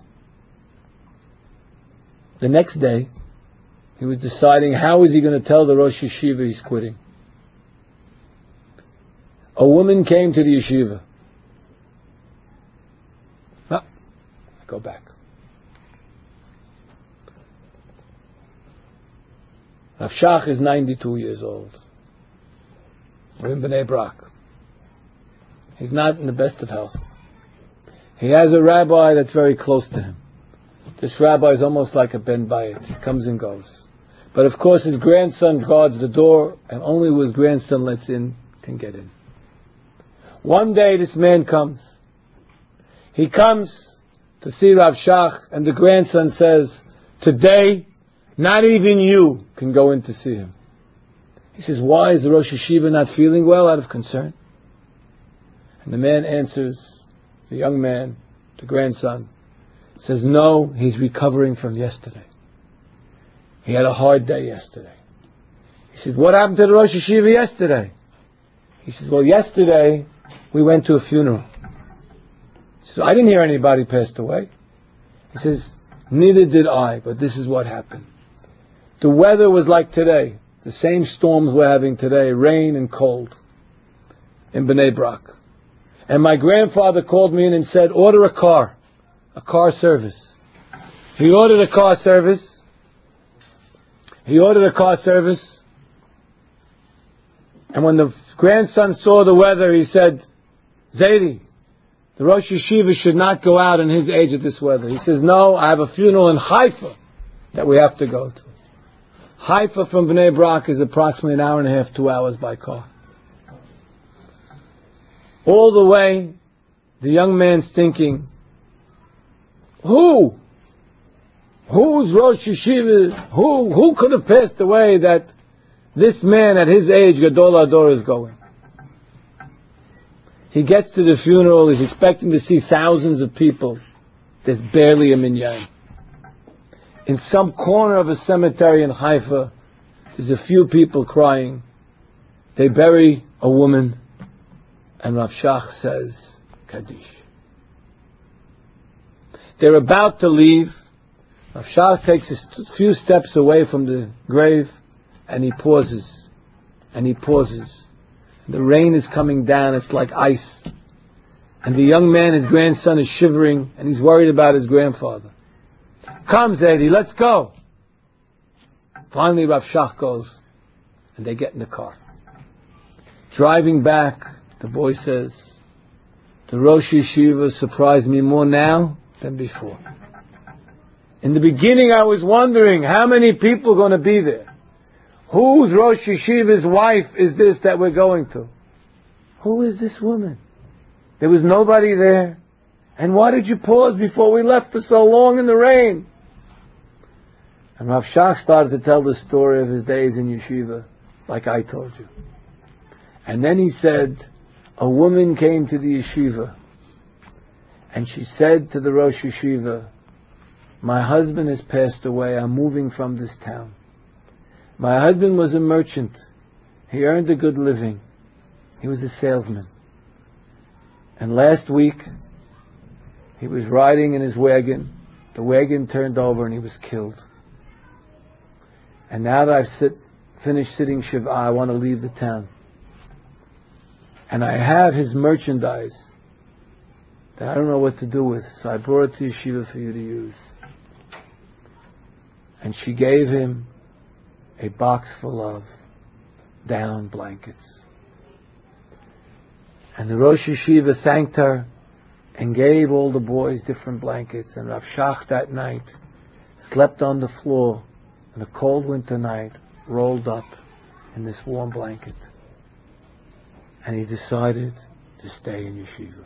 The next day, he was deciding how is he going to tell the Rosh Yeshiva he's quitting. A woman came to the yeshiva. No, I go back. Rav Shach is ninety-two years old. We're in Bnei Brak. He's not in the best of health. He has a rabbi that's very close to him. This rabbi is almost like a Ben Bayit. He comes and goes. But of course his grandson guards the door, and only who his grandson lets in can get in. One day this man comes. He comes to see Rav Shach, and the grandson says, today, not even you can go in to see him. He says, why is the Rosh Yeshiva not feeling well out of concern? And the man answers, the young man, the grandson, says, no, he's recovering from yesterday. He had a hard day yesterday. He says, what happened to the Rosh Yeshiva yesterday? He says, well, yesterday we went to a funeral. He says, I didn't hear anybody passed away. He says, neither did I, but this is what happened. The weather was like today. The same storms we're having today, rain and cold, in Bnei Brak. And my grandfather called me in and said, order a car, a car service. He ordered a car service. He ordered a car service. And when the grandson saw the weather, he said, Zaidi, the Rosh Yeshiva should not go out in his age at this weather. He says, no, I have a funeral in Haifa that we have to go to. Haifa from Bnei Brak is approximately an hour and a half, two hours by car. All the way, the young man's thinking, who? Who's Rosh Yeshiva? Who, who could have passed away that this man at his age, Gadol Ador, is going? He gets to the funeral, he's expecting to see thousands of people. There's barely a minyan. In some corner of a cemetery in Haifa, there's a few people crying. They bury a woman, and Rav Shach says, Kaddish. They're about to leave. Rav Shach takes a few steps away from the grave, and he pauses. And he pauses. The rain is coming down, it's like ice. And the young man, his grandson, is shivering, and he's worried about his grandfather. Come, Zaidi, let's go. Finally, Rav Shach goes, and they get in the car. Driving back, the boy says, the Rosh Yeshiva surprised me more now than before. In the beginning, I was wondering how many people are going to be there. Whose Rosh Yeshiva's wife is this that we're going to? Who is this woman? There was nobody there. And why did you pause before we left for so long in the rain? And Rav Shach started to tell the story of his days in yeshiva, like I told you. And then he said, a woman came to the yeshiva, and she said to the Rosh Yeshiva, my husband has passed away, I'm moving from this town. My husband was a merchant. He earned a good living. He was a salesman. And last week, he was riding in his wagon. The wagon turned over and he was killed. And now that I've sit, finished sitting Shiva, I want to leave the town. And I have his merchandise that I don't know what to do with, so I brought it to yeshiva for you to use. And she gave him a box full of down blankets. And the Rosh Yeshiva thanked her and gave all the boys different blankets. And Rav Shach that night slept on the floor in a cold winter night, rolled up in this warm blanket. And he decided to stay in yeshiva.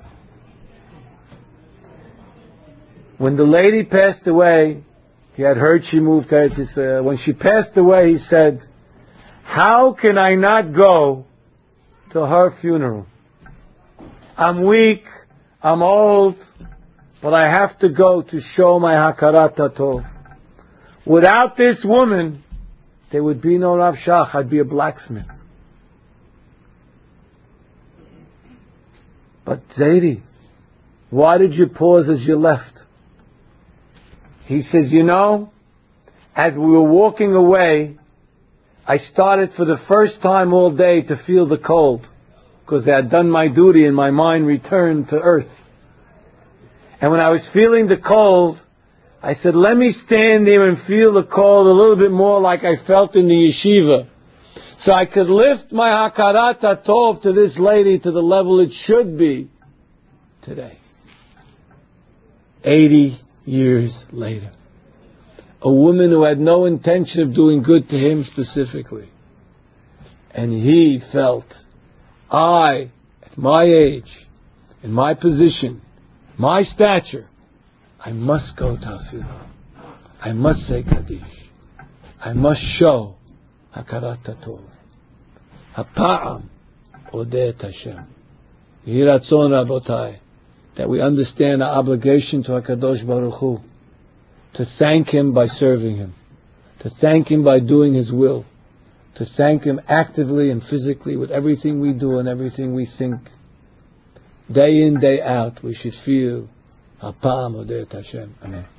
When the lady passed away, he had heard she moved to Eretz Yisrael. When she passed away, he said, how can I not go to her funeral? I'm weak, I'm old, but I have to go to show my hakarat hatov. Without this woman, there would be no Rav Shach. I'd be a blacksmith. But Zaidi, why did you pause as you left? He says, you know, as we were walking away, I started for the first time all day to feel the cold, because I had done my duty and my mind returned to earth. And when I was feeling the cold, I said, let me stand there and feel the cold a little bit more like I felt in the yeshiva, so I could lift my hakarat hatov to this lady to the level it should be today. Eighty years later. A woman who had no intention of doing good to him specifically. And he felt, I, at my age, in my position, my stature, I must go to Tefillah. I must say Kaddish. I must show Hakarat HaTov. Hapa'am Odeh et Hashem. Yehi Ratzon Rabotai, that we understand our obligation to HaKadosh Baruch Hu, to thank Him by serving Him, to thank Him by doing His will, to thank Him actively and physically with everything we do and everything we think. Day in, day out, we should feel Hapa'am Odeh et Hashem. Amen.